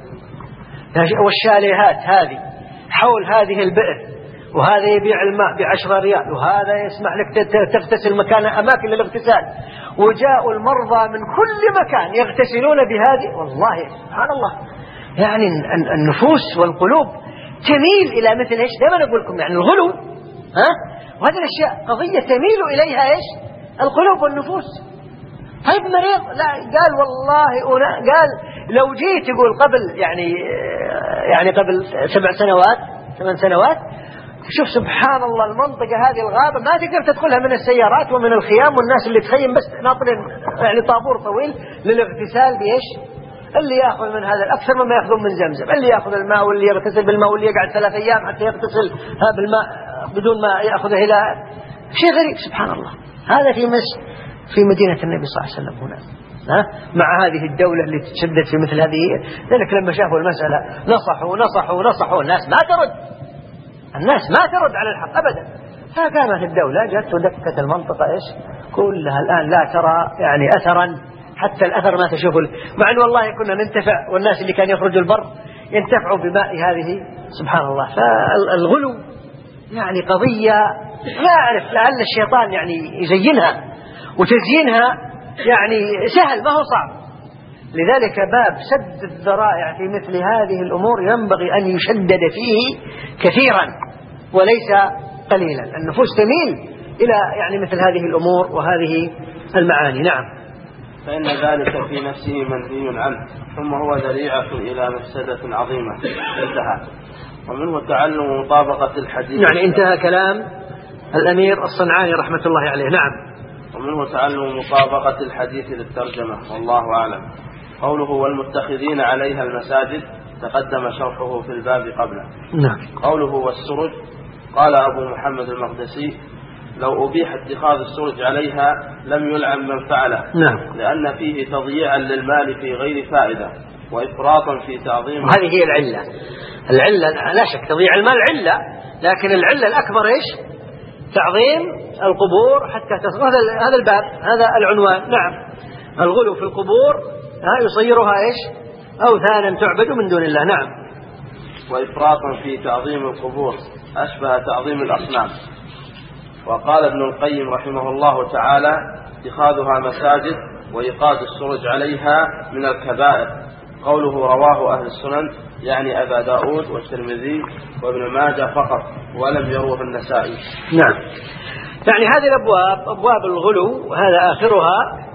والشاليهات هذه حول هذه البئر، وهذا يبيع الماء بعشرة ريال وهذا يسمح لك تغتسل مكان أماكن للاغتسال. وجاءوا المرضى من كل مكان يغتسلون بهذه. والله سبحان الله يعني النفوس والقلوب تميل إلى مثل إيش دائما أقول لكم يعني الغلو، ها وهذه الأشياء قضية تميل إليها إيش القلوب والنفوس. طيب مريض لا قال والله قال لو جيت يقول قبل يعني يعني قبل سبع سنوات ثمان سنوات شوف سبحان الله المنطقة هذه الغابة ما تقدر تدخلها من السيارات ومن الخيام والناس اللي تخيم بس ناطرين يعني طابور طويل للاغتسال بإيش اللي يأخذ من هذا الأكثر مما يأخذون من زمزم، اللي يأخذ الماء واللي يغتسل بالماء واللي يقعد ثلاث أيام حتى يغتسل بالماء بدون ما يأخذه إلى شيء غريب سبحان الله. هذا في مصر في مدينة النبي صلى الله عليه وسلم هنا، ها مع هذه الدولة اللي تشدد في مثل هذه. ذلك لما شافوا المسألة نصحوا نصحوا نصحوا الناس ما ترد، الناس ما ترد على الحق أبدا. فقامت الدولة جت ودكت المنطقة إيش كلها الآن لا ترى يعني أثرا، حتى الأثر ما تشوفه. مع أن والله كنا ننتفع والناس اللي كان يخرجوا البر ينتفعوا بماء هذه سبحان الله. فالغلو يعني قضية لا أعرف لعل الشيطان يعني يزينها وتزيينها يعني سهل ما هو صعب. لذلك باب سد الذرائع في مثل هذه الأمور ينبغي أن يشدد فيه كثيرا وليس قليلا. النفوس تميل إلى يعني مثل هذه الأمور وهذه المعاني. نعم. فإن ذلك في نفسه منهي عنه ثم هو ذريعة إلى مفسدة عظيمة. انتهى. ومنه تعلم مطابقة الحديث. يعني انتهى كلام الأمير الصنعاني رحمة الله عليه. نعم. ومنه تعلم مطابقة الحديث للترجمة والله أعلم. قوله والمتخذين عليها المساجد تقدم شرحه في الباب قبله. نعم. قوله والسرج قال أبو محمد المقدسي لو أبيح اتخاذ السرج عليها لم يلعن من فعله. نعم. لأن فيه تضييعا للمال في غير فائدة وإفراطا في تعظيم. هذه هي العلة. العلة لا شك تضييع المال علة، لكن العلة الأكبر إيش تعظيم القبور حتى تصغر. هذا الباب هذا العنوان. نعم. الغلو في القبور ها يصيرها إيش أوثانا تعبد من دون الله. نعم. وإفراطا في تعظيم القبور أشبه تعظيم الأصنام. وقال ابن القيم رحمه الله تعالى اتخاذها مساجد وإيقاد السرج عليها من الكبائر. قوله رواه أهل السنن يعني أبا داود والترمذي وابن ماجه فقط ولم يروه النسائي. نعم. يعني هذه الأبواب أبواب الغلو هذا آخرها،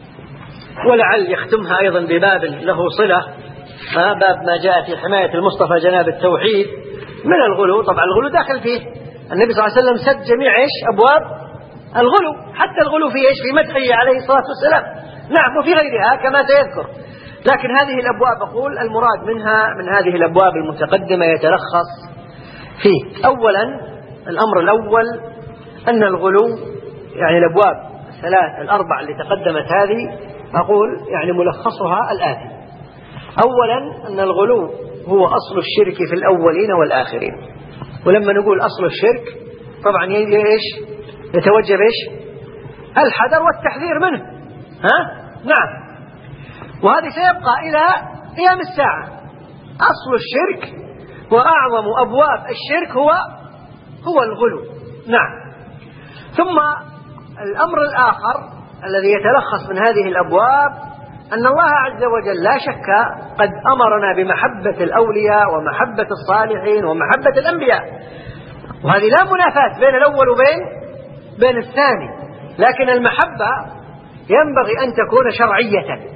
ولعل يختمها أيضا بباب له صلة، باب ما جاء في حماية المصطفى جناب التوحيد من الغلو. طبعا الغلو داخل فيه، النبي صلى الله عليه وسلم سد جميع إيش أبواب الغلو، حتى الغلو في إيش في مدحه عليه الصلاة والسلام، نعم، وفي غيرها كما سيذكر. لكن هذه الأبواب أقول المراد منها من هذه الأبواب المتقدمة يتلخص فيه أولا الأمر الأول أن الغلو يعني الأبواب الثلاث الأربع اللي تقدمت هذه أقول يعني ملخصها الآتي. أولا أن الغلو هو أصل الشرك في الأولين والآخرين، ولما نقول أصل الشرك طبعا إيش يتوجب إيش الحذر والتحذير منه، ها نعم، وهذه سيبقى إلى قيام الساعة. أصل الشرك وأعظم أبواب الشرك هو هو الغلو، نعم. ثم الأمر الآخر الذي يتلخص من هذه الأبواب أن الله عز وجل لا شك قد أمرنا بمحبة الأولياء ومحبة الصالحين ومحبة الأنبياء، وهذه لا منافاة بين الأول وبين بين الثاني، لكن المحبة ينبغي أن تكون شرعية،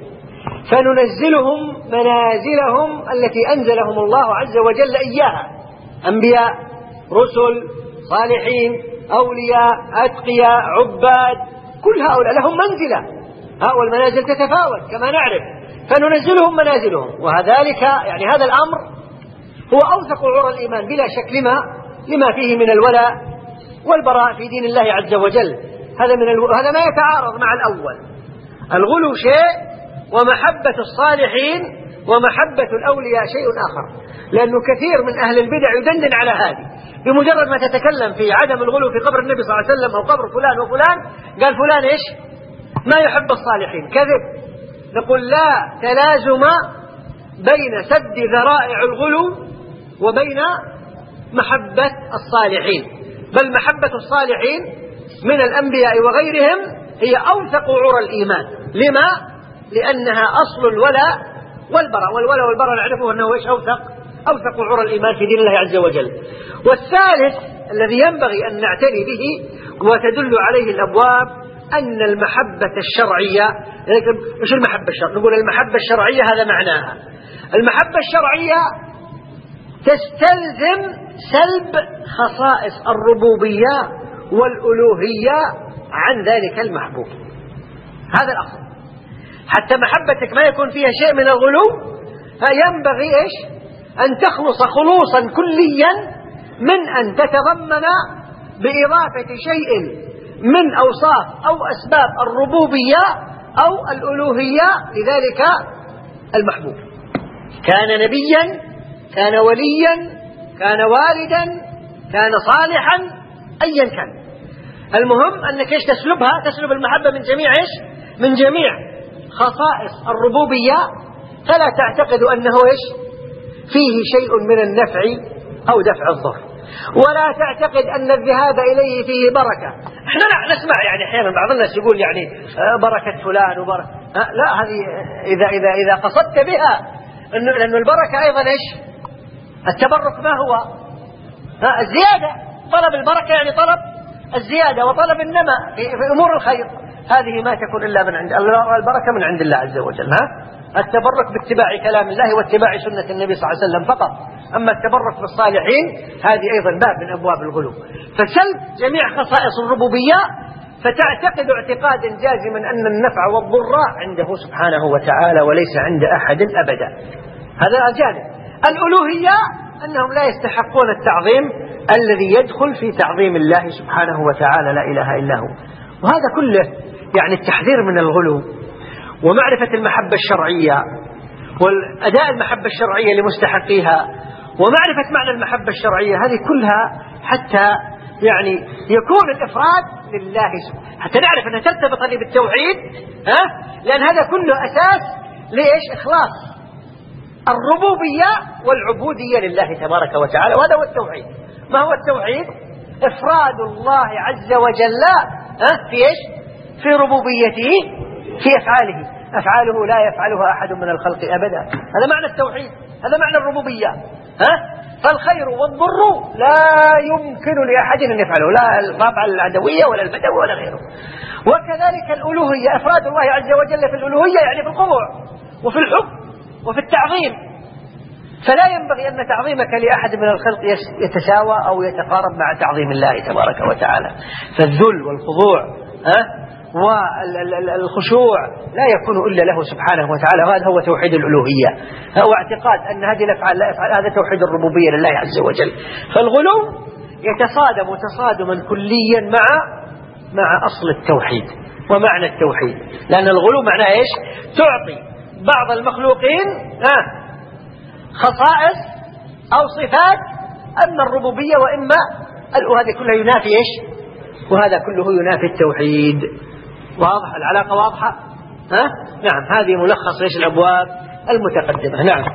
فننزلهم منازلهم التي أنزلهم الله عز وجل إياها، أنبياء رسل صالحين أولياء أتقياء عباد، كل هؤلاء لهم منزلة، هؤلاء المنازل تتفاوت كما نعرف، فننزلهم منازلهم. وذلك يعني هذا الأمر هو أوثق عرى الإيمان بلا شك لما لما فيه من الولاء والبراء في دين الله عز وجل. هذا من الو... هذا ما يتعارض مع الأول. الغلو شيء ومحبة الصالحين ومحبة الأولياء شيء آخر، لأنه كثير من أهل البدع يدندن على هذه، بمجرد ما تتكلم في عدم الغلو في قبر النبي صلى الله عليه وسلم أو قبر فلان وفلان قال فلان إيش ما يحب الصالحين، كذب. نقول لا تلازم بين سد ذرائع الغلو وبين محبة الصالحين، بل محبة الصالحين من الأنبياء وغيرهم هي أوثق عرى الإيمان. لما؟ لأنها أصل الولاء والبراء، والولاء والبراء نعرفه أنه إيش أوثق أوثق عرى الإيمان في دين الله عز وجل. والثالث الذي ينبغي أن نعتني به وتدل عليه الأبواب أن المحبة الشرعية، إيش المحبة الشرعية؟ نقول المحبة الشرعية هذا معناها، المحبة الشرعية تستلزم سلب خصائص الربوبية والألوهية عن ذلك المحبوب، هذا الأصل. حتى محبتك ما يكون فيها شيء من الغلو فينبغي إيش أن تخلص خلوصا كليا من أن تتضمن بإضافة شيء من أوصاف أو أسباب الربوبية أو الألوهية لذلك المحبوب، كان نبيا كان وليا كان والدا كان صالحا أيا كان. المهم أنك إيش تسلبها تسلب المحبة من جميع إيش من جميع خصائص الربوبية، فلا تعتقد أنه إيش فيه شيء من النفع أو دفع الضر، ولا تعتقد أن الذهاب إليه فيه بركة. احنا لا نسمع يعني أحيانا بعض الناس يقول يعني بركة فلان وبركة، لا، هذه إذا إذا إذا قصدت بها إنه لأن البركة أيضا إيش التبرك ما هو الزيادة، طلب البركة يعني طلب الزيادة وطلب النماء في أمور الخير، هذه ما تكون إلا من عند الله، البركة من عند الله عز وجل. ها التبرك باتباع كلام الله واتباع سنة النبي صلى الله عليه وسلم فقط، أما التبرك بالصالحين هذه أيضا باب من أبواب الغلو. فسلب جميع خصائص الربوبية فتعتقد اعتقادا جازما أن النفع والضر عنده سبحانه وتعالى وليس عند أحد أبدا، هذا جانب. الألوهية أنهم لا يستحقون التعظيم الذي يدخل في تعظيم الله سبحانه وتعالى لا إله إلا هو. وهذا كله يعني التحذير من الغلو ومعرفة المحبة الشرعية والأداء المحبة الشرعية لمستحقيها ومعرفة معنى المحبة الشرعية، هذه كلها حتى يعني يكون الإفراد لله سبحانه، حتى نعرف أنها ترتبط بالتوحيد، ها؟ لأن هذا كله أساس ليش إخلاص الربوبية والعبودية لله تبارك وتعالى، وهذا هو التوحيد. ما هو التوحيد؟ إفراد الله عز وجل ها؟ في إيش؟ في ربوبيته في أفعاله، أفعاله لا يفعلها أحد من الخلق أبدا، هذا معنى التوحيد، هذا معنى الربوبية. ها؟ فالخير والضر لا يمكن لأحد أن يفعله، لا الطابع العدوية ولا البدوي ولا غيره. وكذلك الألوهية، أفراد الله عز وجل في الألوهية يعني في الخضوع وفي الحب وفي التعظيم، فلا ينبغي أن تعظيمك لأحد من الخلق يتساوى أو يتقارب مع تعظيم الله تبارك وتعالى. فالذل والخضوع ها والخشوع لا يكون إلا له سبحانه وتعالى، وهذا هو توحيد الألوهية، هو اعتقاد أن هذه الأفعال لا يفعل، هذا توحيد الربوبية لله عز وجل. فالغلو يتصادم تصادما كليا مع مع أصل التوحيد ومعنى التوحيد، لأن الغلو معناه إيش؟ تعطي بعض المخلوقين ها خصائص أو صفات أما الربوبية وإما هذا كله ينافي إيش؟ وهذا كله ينافي التوحيد. واضح العلاقة؟ واضحة؟ ها؟ نعم. هذه ملخص إيش الأبواب المتقدمة. نعم.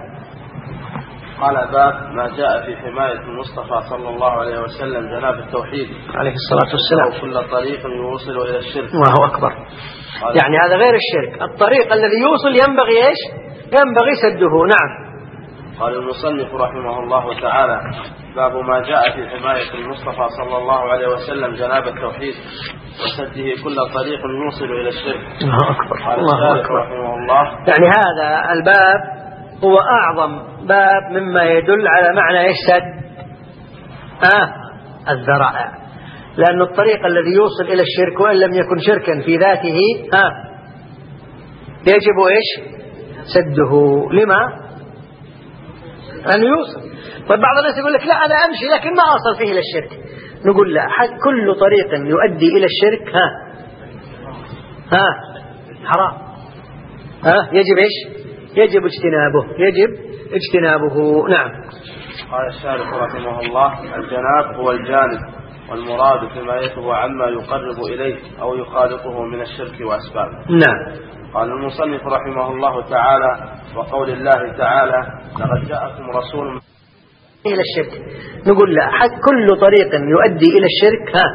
قال باب ما جاء في حماية المصطفى صلى الله عليه وسلم جناب التوحيد عليه الصلاة والسلام وكل طريق يوصل إلى الشرك. وهو أكبر، يعني هذا غير الشرك، الطريق الذي يوصل ينبغي إيش؟ ينبغي سده. نعم. قال المصنف رحمه الله تعالى باب ما جاء في حماية المصطفى صلى الله عليه وسلم جناب التوحيد وسده كل طريق يوصل إلى الشرك. الله أكبر. قال الشارح رحمه الله يعني هذا الباب هو أعظم باب مما يدل على معنى يشتد آه الذرائع، لأن الطريق الذي يوصل إلى الشرك وإن لم يكن شركا في ذاته آه يجب إيش سده. لما؟ أن يوصل. فبعض الناس يقول لك لا أنا أمشي لكن ما أصل فيه إلى الشرك، نقول لا، كل طريق يؤدي إلى الشرك ها ها حرام، ها يجب إيش؟ يجب اجتنابه، يجب اجتنابه. نعم. قال الشارح رحمه الله الجناب هو الجانب، والمراد حمايته عما يقرب إليه أو يخالطه من الشرك وأسبابه. نعم. قال المصنف رحمه الله تعالى وقول الله تعالى لقد جاءكم رسول إلى الشرك، نقول لا، كل طريق يؤدي إلى الشرك ها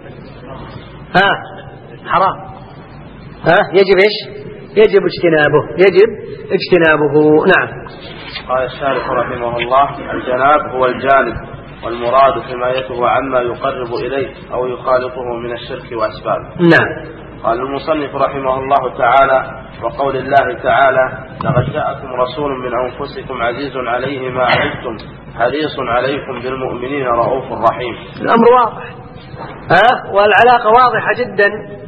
ها حرام، ها يجب إيش؟ يجب اجتنابه، يجب اجتنابه. نعم. قال الشارح رحمه الله الجناب هو الجانب، والمراد حمايته عما يقرب إليه أو يخالطه من الشرك وأسبابه. نعم. قال المصنف رحمه الله تعالى وقول الله تعالى لقد جاءكم رسول من أنفسكم عزيز عليه ما عنتم حريص عليكم بالمؤمنين رؤوف رحيم. الأمر واضح ها والعلاقة واضحة جدا،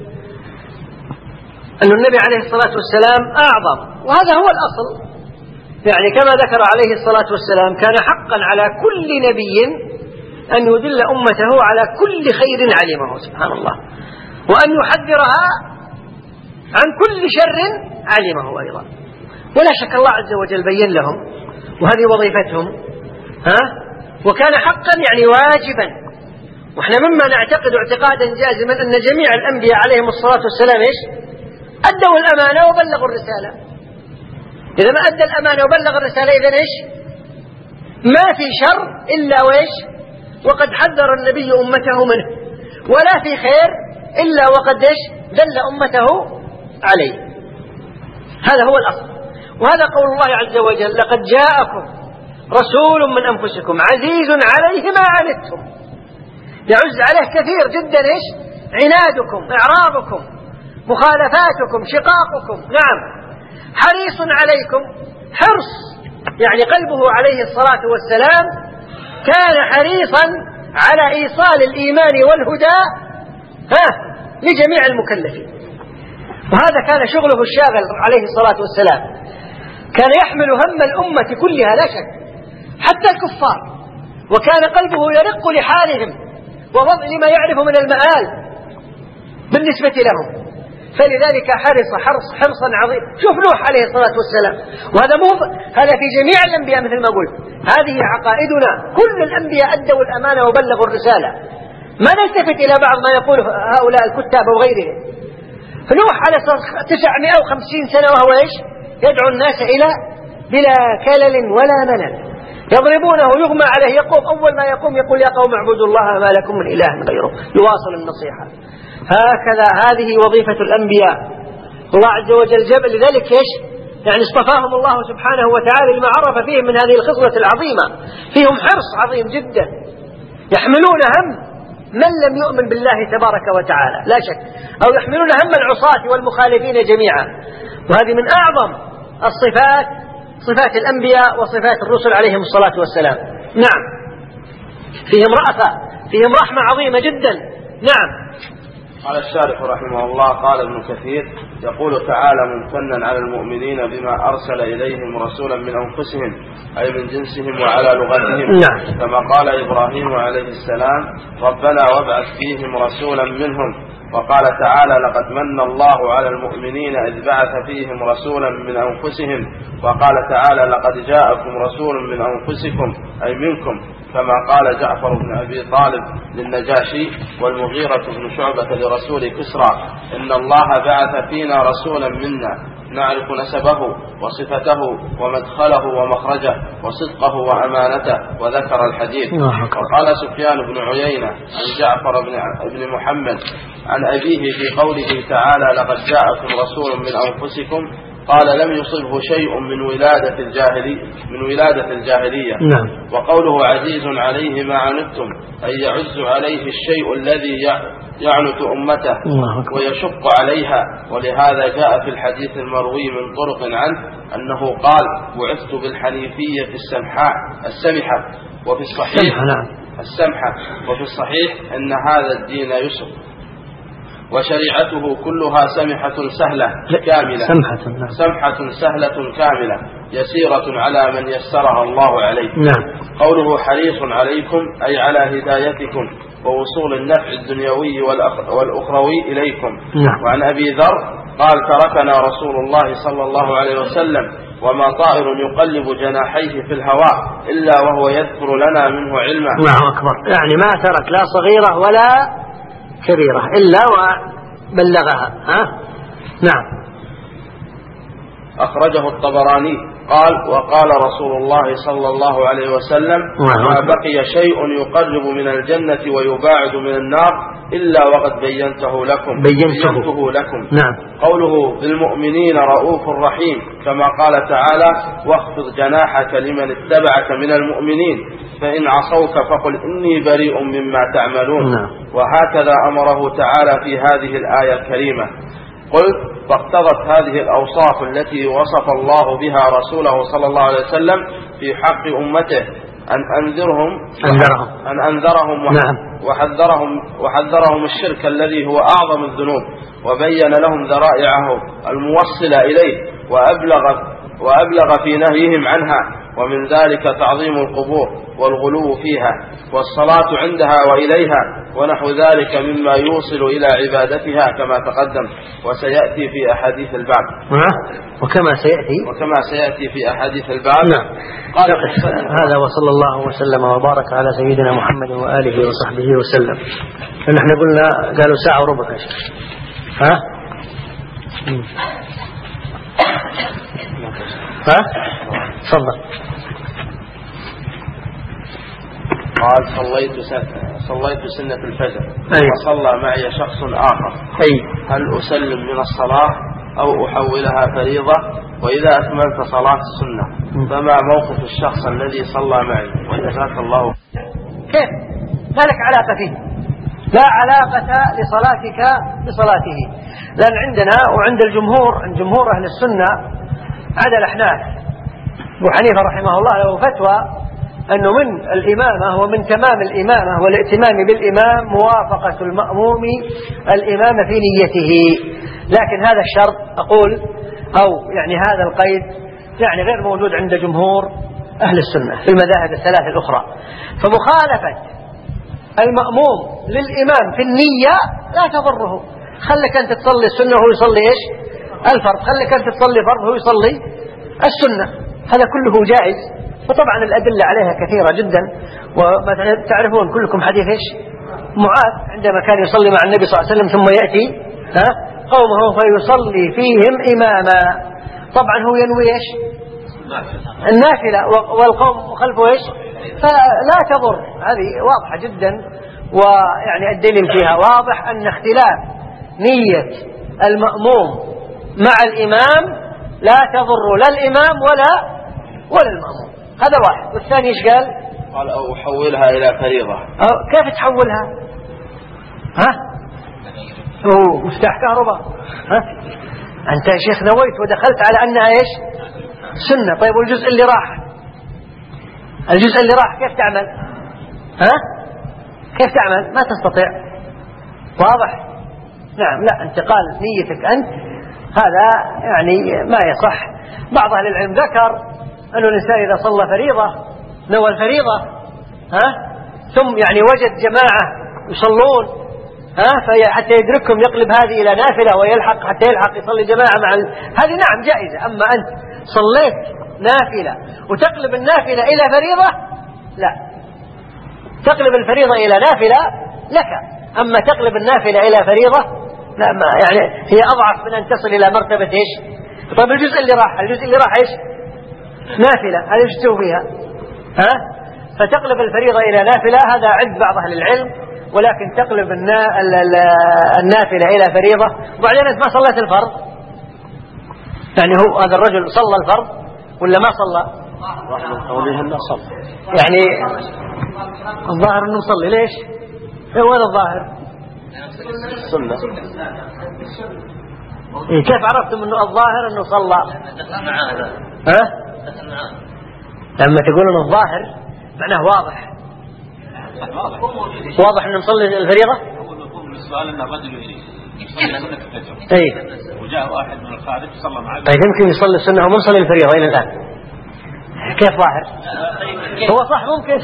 أن النبي عليه الصلاة والسلام أعظم، وهذا هو الأصل، يعني كما ذكر عليه الصلاة والسلام كان حقا على كل نبي أن يدل أمته على كل خير علمه سبحان الله، وأن يحذرها عن كل شر علمه أيضا. ولا شك الله عز وجل بين لهم، وهذه وظيفتهم ها وكان حقا يعني واجبا. وإحنا مما نعتقد اعتقادا جازما أن جميع الأنبياء عليهم الصلاة والسلام إيش؟ أدوا الأمانة وبلغوا الرسالة. إذا ما أدى الأمانة وبلغ الرسالة إذن إيش؟ ما في شر إلا وإيش؟ وقد حذر النبي أمته منه، ولا في خير إلا وقد إيش؟ دل أمته عليه. هذا هو الأصل، وهذا قول الله عز وجل لقد جاءكم رسول من أنفسكم عزيز عليه ما عنتم، يعز عليه كثير جدا إيش؟ عنادكم، إعراضكم، مخالفاتكم، شقاقكم. نعم. حريص عليكم، حرص يعني قلبه عليه الصلاة والسلام كان حريصا على إيصال الإيمان والهدى ها لجميع المكلفين، وهذا كان شغله الشاغل عليه الصلاة والسلام. كان يحمل هم الأمة كلها لا شك، حتى الكفار، وكان قلبه يرق لحالهم ووضع لما يعرف من المآل بالنسبة لهم، فلذلك حرص حرص حرصا عظيما. شوف نوح عليه الصلاة والسلام، وهذا مو هذا في جميع الأنبياء مثل ما قلت، هذه عقائدنا، كل الأنبياء أدوا الأمانة وبلغوا الرسالة، ما نلتفت إلى بعض ما يقول هؤلاء الكتاب وغيرهم. فنوح على تسعمائة وخمسين سنة وهو إيش؟ يدعو الناس إلى بلا كلل ولا ملل، يضربونه يغمى عليه، يقوم أول ما يقوم يقول يا قوم اعبدوا الله ما لكم من إله غيره، يواصل النصيحة. هكذا هذه وظيفة الأنبياء، الله عز وجل جبل لذلك إيش؟ يعني اصطفاهم الله سبحانه وتعالى لما عرف فيهم من هذه الخصلة العظيمة. فيهم حرص عظيم جدا، يحملون هم من لم يؤمن بالله تبارك وتعالى لا شك، أو يحملون هم العصاة والمخالفين جميعا. وهذه من أعظم الصفات، صفات الأنبياء وصفات الرسل عليهم الصلاة والسلام. نعم، فيهم رأفة، فيهم رحمة عظيمة جدا. نعم. قال الشارح رحمه الله: قال ابن كثير: يقول تعالى ممتنا على المؤمنين بما أرسل إليهم رسولا من أنفسهم، أي من جنسهم وعلى لغتهم. نعم. كما قال إبراهيم عليه السلام: ربنا وابعث فيهم رسولا منهم. وقال تعالى: لقد من الله على المؤمنين إذ بعث فيهم رسولا من أنفسهم. وقال تعالى: لقد جاءكم رسول من أنفسكم أي منكم. كما قال جعفر بن أبي طالب للنجاشي والمغيرة بن شعبة لرسول كسرى: إن الله بعث فينا رسولا منا نعرف نسبه وصفته ومدخله ومخرجه وصدقه وأمانته، وذكر الحديث. وقال سفيان بن عيينة عن جعفر بن محمد عن أبيه في قوله تعالى: لقد جاءكم رسول من أنفسكم، قال: لم يصبه شيء من ولادة الجاهلية من ولادة الجاهلية. نعم. وقوله: عزيز عليه ما عنتم، أي يعز عليه الشيء الذي يعنت أمته ويشق عليها. ولهذا جاء في الحديث المروي من طرق عنه أنه قال: بعثت بالحنيفية السمحاء السمحة. وفي الصحيح السمحة وفي الصحيح أن هذا الدين يسر، وشريعته كلها سمحة سهلة كاملة سمحة, سمحة سهلة كاملة يسيرة على من يسرها الله عليه. نعم. قوله: حريص عليكم أي على هدايتكم ووصول النفع الدنيوي والأخروي إليكم. نعم. وعن أبي ذر قال: تركنا رسول الله صلى الله عليه وسلم وما طائر يقلب جناحيه في الهواء إلا وهو يذكر لنا منه علما. الله أكبر. يعني ما ترك لا صغيرة ولا كبيرة إلا وبلغها. ها؟ نعم. أخرجه الطبراني قال: وقال رسول الله صلى الله عليه وسلم: ما بقي شيء يقرب من الجنة ويباعد من النار إلا وقد بينته لكم بينته, بينته لكم. نعم. قوله: بالمؤمنين رؤوف رحيم، كما قال تعالى: واخفض جناحك لمن اتبعك من المؤمنين فإن عصوك فقل إني بريء مما تعملون. نعم. وهكذا أمره تعالى في هذه الآية الكريمة. قلت: فاقتضت هذه الأوصاف التي وصف الله بها رسوله صلى الله عليه وسلم في حق أمته أن أنذرهم أنذرهم أن أنذرهم نعم. وحذرهم وحذرهم الشرك الذي هو أعظم الذنوب، وبين لهم ذرائعه الموصلة إليه، وأبلغ وأبلغ في نهيهم عنها، ومن ذلك تعظيم القبور والغلو فيها والصلاة عندها وإليها ونحو ذلك مما يوصل إلى عبادتها كما تقدم وسيأتي في أحاديث الباب. وكما سيأتي وكما سيأتي في أحاديث الباب. نعم. قال هذا وصلى الله وسلم وبارك على سيدنا محمد وآله وصحبه وسلم. نحن قلنا قالوا ساعة وربع. ها ها تفضل. قال: صليت صليت سنة الفجر وصلى معي شخص آخر، أي هل أسلم من الصلاة أو أحولها فريضة؟ وإذا أكملت صلاة السنة فما موقف الشخص الذي صلى معي؟ وجزاك الله. كيف؟ ما لك علاقة فيه، لا علاقة لصلاتك بصلاته، لأن عندنا وعند الجمهور، عند جمهور أهل السنة عدا الأحناف، أبو حنيفة رحمه الله له فتوى أنه من الإمامة ومن تمام الإمامة والائتمام بالإمام موافقة المأموم الإمام في نيته. لكن هذا الشرط أقول أو يعني هذا القيد يعني غير موجود عند جمهور أهل السنة في المذاهب الثلاث الأخرى. فمخالفة المأموم للإمام في النية لا تضره. خلك أنت تصلي السنة وهو يصلي إيش الفرض، خلك أنت تصلي فرض وهو يصلي السنة، هذا كله جائز. وطبعا الأدلة عليها كثيرة جدا. ومثلا تعرفون كلكم حديث إيش معاذ عندما كان يصلي مع النبي صلى الله عليه وسلم ثم يأتي ها قومه فيصلي فيهم إماما. طبعا هو ينوي إيش النافلة والقوم خلفه إيش، فلا تضر. هذه واضحة جدا، ويعني الدليل فيها واضح أن اختلاف نية المأموم مع الإمام لا تضر لا الإمام ولا ولا المأموم. هذا واحد. والثاني إيش قال؟ قال أو أحولها إلى فريضة. كيف تحولها؟ ها؟ هو مفتاح كهرباء. ها؟ أنت يا شيخ نويت ودخلت على أنها إيش؟ سنة. طيب والجزء اللي راح الجزء اللي راح كيف تعمل؟ ها؟ كيف تعمل؟ ما تستطيع. واضح؟ نعم. لا، انتقال نيتك أنت هذا يعني ما يصح. بعض أهل العلم ذكر أنه الإنسان إذا صلى فريضة نوى الفريضة ها ثم يعني وجد جماعة يصلون ها فحتى يدركهم يقلب هذه إلى نافلة ويلحق حتى يلحق يصلي جماعة مع ال... هذه نعم جائزة. أما أنت صليت نافلة وتقلب النافلة إلى فريضة لا، تقلب الفريضة إلى نافلة لك. أما تقلب النافلة إلى فريضة لا، ما يعني هي أضعف من أن تصل إلى مرتبة إيش. طيب الجزء اللي راح الجزء اللي راح إيش؟ نافلة. هذا إيش تسوي فيها؟ ها؟ فتقلب الفريضة إلى نافلة هذا عند بعض أهل العلم، ولكن تقلب النافلة إلى فريضة. وبعدين أنت ما صليت الفرض، يعني هو هذا الرجل صلى الفرض ولا ما صلى؟ يعني الظاهر أنه صلي. ليش؟ وين الظاهر؟ السنة. إيه كيف عرفتم أنه الظاهر أنه صلى؟ ها؟ لما تقولون الظاهر معناه واضح واضح أنه مصلي الفريضة. السؤال أن الرجل يصلي سنة الفجر أي وجاء واحد من الخارج صلى معه. طيب يمكن يصلي السنة وما يصلي الفريضة إلى الآن. كيف ظاهر؟ هو صح ممكن.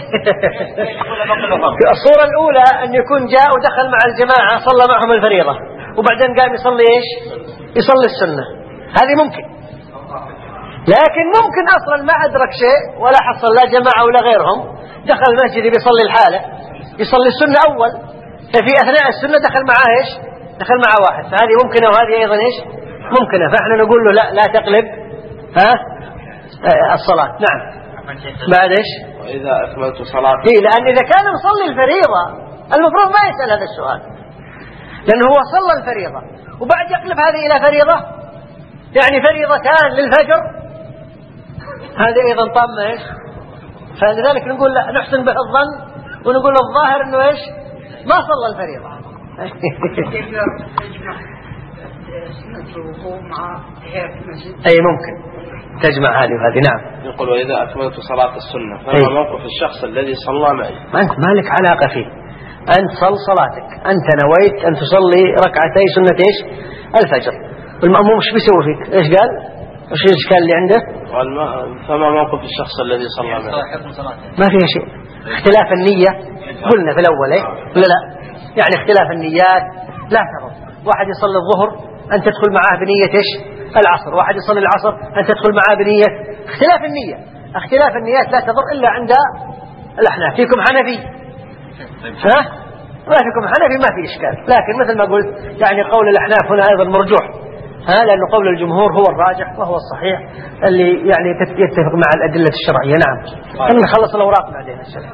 الصورة الأولى أن يكون جاء ودخل مع الجماعة صلى معهم الفريضة وبعدين قام يصلي إيش؟ يصلي السنة. هذه ممكن. لكن ممكن أصلا ما أدرك شيء ولا حصل لا جماعة ولا غيرهم، دخل المسجد بيصلي الحالة يصلي السنة أول، ففي أثناء السنة دخل معاه إيش؟ دخل معه واحد. فهذه ممكنة وهذه أيضا إيش؟ ممكنة. فإحنا نقول له لا لا تقلب ها الصلاة. نعم. بعد إيش؟ وإذا أكملت صلاة. إيه لأن إذا كان مصلي الفريضة المفروض ما يسأل هذا السؤال، لأنه هو صلى الفريضة وبعد يقلب هذه إلى فريضة، يعني فريضتان للفجر، هذه أيضا طامة إيش؟ فلذلك نقول لا نحسن به الظن ونقول الظاهر إنه إيش؟ ما صلى الفريضة. أي ممكن تجمع هذه وهذه. نعم. يقول وإذا أكملت صلاة السنة فما موقف الشخص الذي صلى معي؟ ما أنت مالك علاقة فيه، أنت صل صلاتك، أنت نويت أن تصلي ركعتي سنة إيش؟ الفجر. والمأموم إيش بيسوي فيك؟ إيش قال؟ إيش الإشكال اللي عنده؟ قال ما فما موقف الشخص الذي صلى معي؟ ما فيها شيء. اختلاف النية قلنا في الأول إيه؟ لا لا يعني اختلاف النيات لا تضر. واحد يصلي الظهر أن تدخل معاه بنية إيش؟ العصر، واحد يصلي العصر أن تدخل معاه بنية. اختلاف النية، اختلاف النيات لا تضر إلا عند الأحناف. فيكم حنفي ها؟ ما فيكم حنفي ما في إشكال، لكن مثل ما قلت يعني قول الأحناف هنا أيضا مرجوح ها، لأن قول الجمهور هو الراجح وهو الصحيح اللي يعني يتفق مع الأدلة الشرعية. نعم. خلينا نخلص الأوراق بعدين السلام.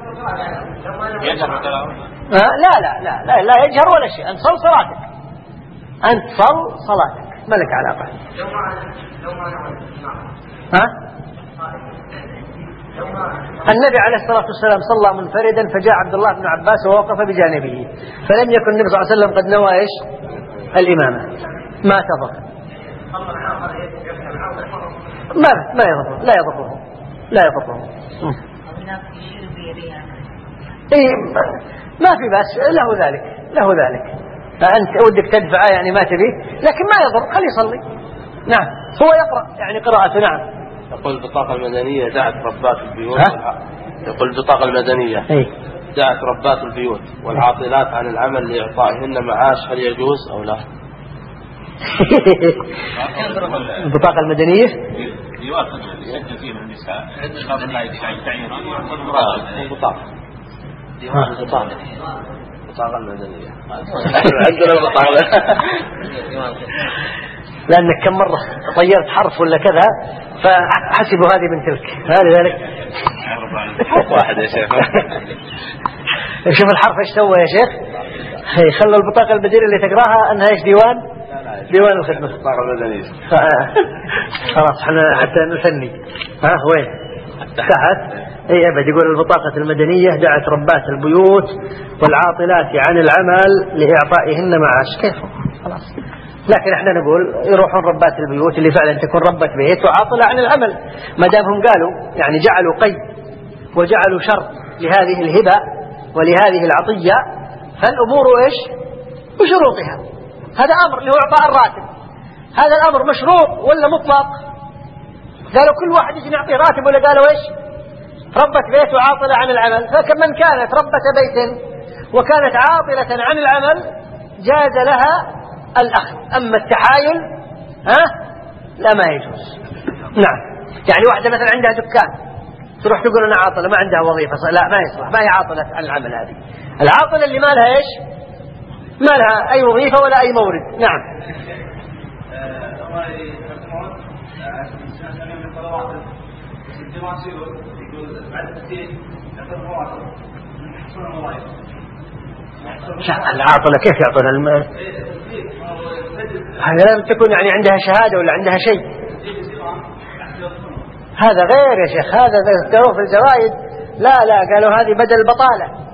لا لا لا لا لا يجهر ولا شيء. أنت صل صلاتك، أنت صل صلاتك ما لك علاقة. ها؟ النبي عليه الصلاة والسلام صلى منفردا فجاء عبد الله بن عباس ووقف بجانبه فلم يكن النبي صلى الله عليه وسلم قد نوى إيش؟ الإمامة. ما تضر. ما ما يضر لا يضره لا يضره. إيه ما في بس له ذلك له ذلك. فأنت ودك تدفع يعني ما تبي لكن ما يضر خليه يصلي. نعم هو يقرأ يعني قراءته. نعم. يقول البطاقة المدنية دعت ربات البيوت. يقول البطاقة المدنية إيه؟ دعت ربات البيوت والعاطلات عن العمل لإعطائهن معاش، هل يجوز أو لا؟ البطاقة المدنية ديوان يسجل فيه النساء قبل لا يتعين بطاقة ديوان البطاقة البطاقة المدنية عندنا البطاقة. لأنك كم مرة طيرت حرف ولا كذا فحسبوا هذه من تلك. هذا ذلك واحد يا شيخ. شوف الحرف ايش سوى يا شيخ. خلوا البطاقة المدنية اللي تقراها أنها ايش؟ ديوان ديوان الخدمة البطاقة المدنية. خلاص احنا حتى نثني. ها وين؟ تحت. اي ابد يقول البطاقة المدنية دعت ربات البيوت والعاطلات عن العمل لإعطائهن معاش. كيف؟ خلاص. لكن احنا نقول يروحون ربات البيوت اللي فعلا تكون ربة بيت وعاطلة عن العمل، ما دامهم قالوا يعني جعلوا قيد وجعلوا شرط لهذه الهبة ولهذه العطية، فالأمور ايش؟ بشروطها. هذا أمر اللي هو إعطاء الراتب، هذا الأمر مشروط ولا مطلق؟ قالوا كل واحد يجي نعطيه راتب، ولا قالوا ايش؟ ربة بيت وعاطلة عن العمل. فمن كانت ربة بيت وكانت عاطلة عن العمل جاز لها الأخذ، أما التحايل ها لا ما يجوز. نعم. يعني واحدة مثلا عندها دكان تروح تقول أنا عاطلة ما عندها وظيفة، لا ما يصلح، ما هي عاطلة عن العمل. هذه العاطلة اللي ما لها إيش؟ ما لها أي وظيفة ولا أي مورد. نعم. العاطلة كيف يعطون الم... هذا لازم تكون يعني عندها شهادة ولا عندها شيء. هذا غير يا شيخ، هذا ذكروه في الزوايد. لا لا قالوا هذه بدل البطالة.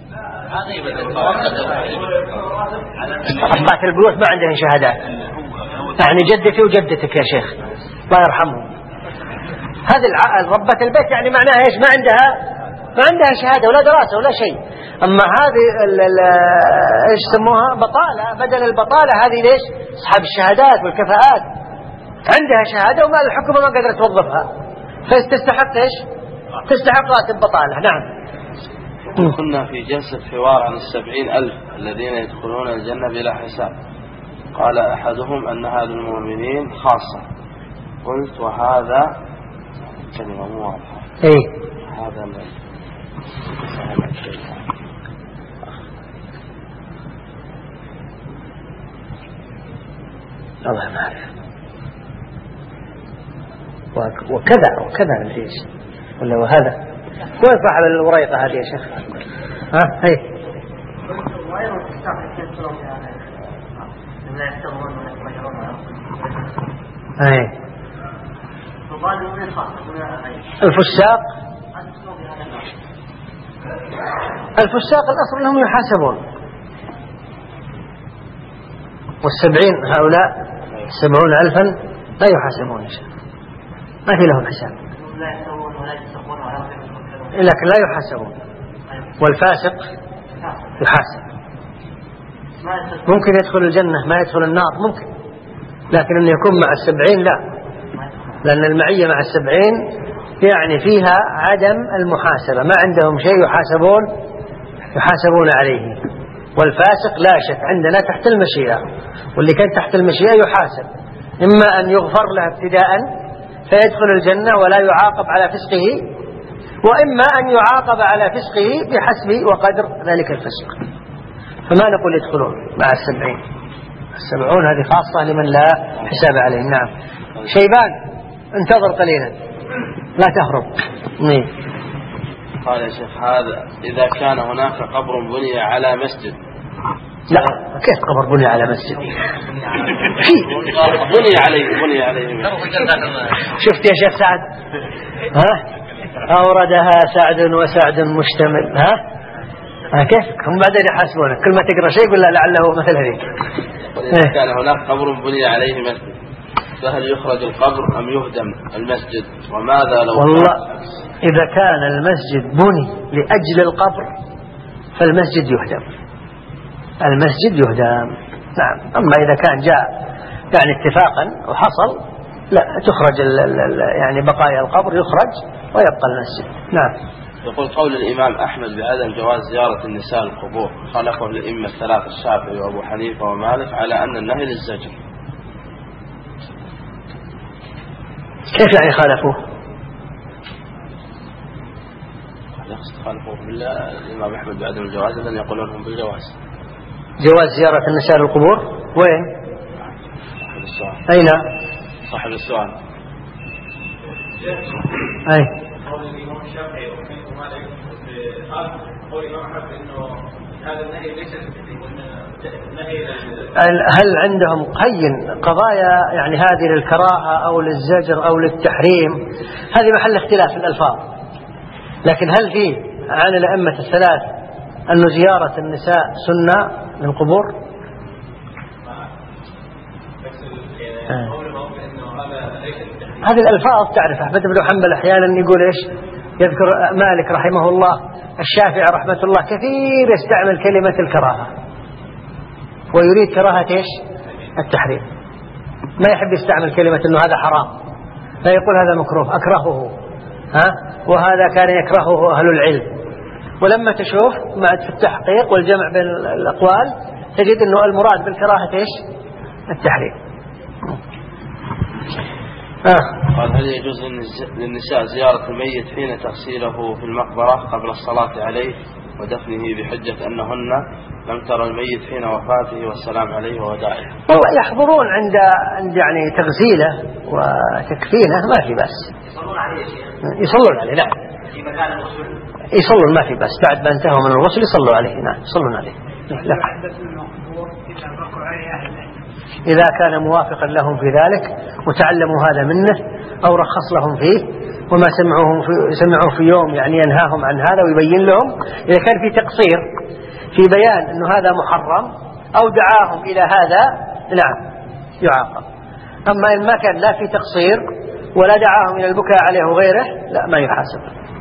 ربات البيوت ما عندهم شهادات، يعني جدتي وجدتك يا شيخ الله يرحمهم. هذه ربة البيت يعني معناها ايش؟ ما عندها ما عندها شهادة ولا دراسة ولا شيء. أما هذه ايش سموها؟ بطالة، بدل البطالة هذه ليش؟ أصحاب الشهادات والكفاءات عندها شهادة وما الحكومة ما قدرت توظفها، فتستحق ايش؟ تستحق راتب بطالة. نعم. كنا في جلسة حوار عن السبعين ألف الذين يدخلون الجنة بلا حساب. قال أحدهم أن هذا المؤمنين خاصة. قلت وهذا كلمة مو واضحة. إيه هذا من الله ما أعرف. وكذا وكذا ليش ولا وهذا وين صاحب الوريقة هذه يا شيخ؟ ها هي هي الفساق. الفساق الأصل أنهم يحاسبون، والسبعين هؤلاء سبعون ألفا لا يحاسبون يا شيخ، ما في لهم حساب، لكن لا يحاسبون. والفاسق يحاسب، ممكن يدخل الجنة ما يدخل النار ممكن، لكن أن يكون مع السبعين لا، لأن المعية مع السبعين يعني فيها عدم المحاسبة، ما عندهم شيء يحاسبون يحاسبون عليه. والفاسق لا شك عندنا تحت المشيئة، واللي كان تحت المشيئة يحاسب، إما أن يغفر له ابتداء فيدخل الجنة ولا يعاقب على فسقه، وإما أن يعاقب على فسقه بحسب وقدر ذلك الفسق. فما نقول يدخلون مع السبعين، السبعون هذه خاصة لمن لا حساب عليه. نعم. شيبان انتظر قليلا لا تهرب. مين قال يا شيخ هذا إذا كان هناك قبر بني على مسجد؟ لا كيف قبر بني على مسجد؟ بني عليه بني عليه شفت يا شيخ سعد؟ ها أوردها سعد وسعد مشتمل. ها ها كيف هم بعدين يحاسبونك كل ما تقرأ شيء يقول لا لعله مثل هذيك. إذا كان هناك قبر بني عليه مسجد فهل يخرج القبر أم يهدم المسجد؟ وماذا لو والله إذا كان المسجد بني لأجل القبر فالمسجد يهدم، المسجد يهدم. نعم. أما إذا كان جاء يعني اتفاقا وحصل لا تخرج ال ال يعني بقايا القبر يخرج ويبقى المسجد. نعم. يقول قول الإمام أحمد بعدم جواز زيارة النساء القبور خالفه الأئمة الثلاثة الشافعي وأبو حنيفة ومالك على أن النهي للزجر. كيف يعني خالفوه؟ خالفوه بالله الإمام أحمد بعدم الجواز لن يقولون هم بالجواز. جواز زيارة النساء القبور وين؟ صاحب السؤال. أين؟ صاحب السؤال. أي. قول الإمام الشافعي ومالك قول الإمام أحمد إنه هل عندهم قين قضايا يعني هذه للكراهة أو للزجر أو للتحريم؟ هذه محل اختلاف الألفاظ. لكن هل فيه عن الأئمة الثلاث أن زيارة النساء سنة من قبور؟ آه. هذه الألفاظ تعرف أحمد بن حنبل أحيانا يقول إيش، يذكر مالك رحمه الله، الشافعي رحمة الله كثير يستعمل كلمة الكراهة ويريد كراهة إيش التحريم، ما يحب يستعمل كلمة إنه هذا حرام، لا يقول هذا مكروه أكرهه، ها، وهذا كان يكرهه أهل العلم. ولما تشوف مع التحقيق والجمع بين الأقوال تجد أنه المراد بالكراهة إيش التحريم. آه. قال هل يجوز للنساء زيارة الميت حين تغسيله في المقبرة قبل الصلاة عليه ودفنه بحجة أنهن لم ترى الميت حين وفاته والسلام عليه ووداعه؟ والله يحضرون عند عند يعني تغسيله وتكفينه ما في بس. يصلون عليه يصلون عليه نعم. في مكان الغسل يصلون ما في بس، بعد ما انتهوا من الغسل يصلوا عليه نعم يصلون عليه. لا. إذا كان موافقا لهم في ذلك وتعلموا هذا منه أو رخص لهم فيه وما سمعوهم في سمعوا في يوم يعني ينهاهم عن هذا ويبين لهم، إذا كان في تقصير في بيان أنه هذا محرم أو دعاهم إلى هذا نعم يعاقب. أما إن ما كان لا في تقصير ولا دعاهم إلى البكاء عليه وغيره لا ما يحاسب.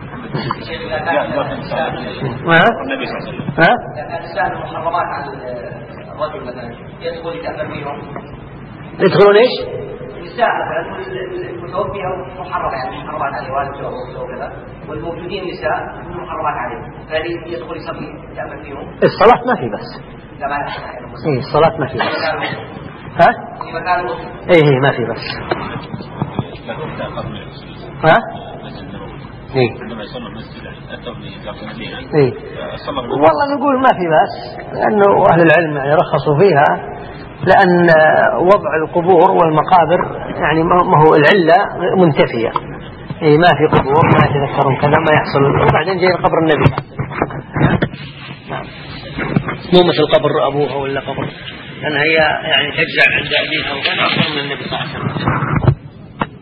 ها؟ ها؟ محرمات على الرجل مثلا يدخل يتأمل فيهم. يدخلون إيش؟ النساء مثلا المتوفي أو محرم يعني محرمات عليه والده أو كذا، والموجودين نساء محرمات عليه، فهل يدخل يصلي يتأمل فيهم؟ الصلاة ما في بس. لا ما إيه الصلاة ما في بس. ها؟ في مكان إيه إيه ما في بس. ها؟ إيه. عندما يصلي المسجد أتوني زيارة النبي. إيه. والله نقول ما في بس، لأنه أهل العلم يعني رخصوا فيها، لأن وضع القبور والمقابر يعني ما هو العلة منتفية. إيه ما في قبور ما يتذكرون كذا ما يحصل، وبعدين جاي قبر النبي. نعم. مو مثل قبر أبوها ولا قبر، لأن هي يعني تجزع عند أبيها وكان أكثر من النبي صلى الله عليه وسلم.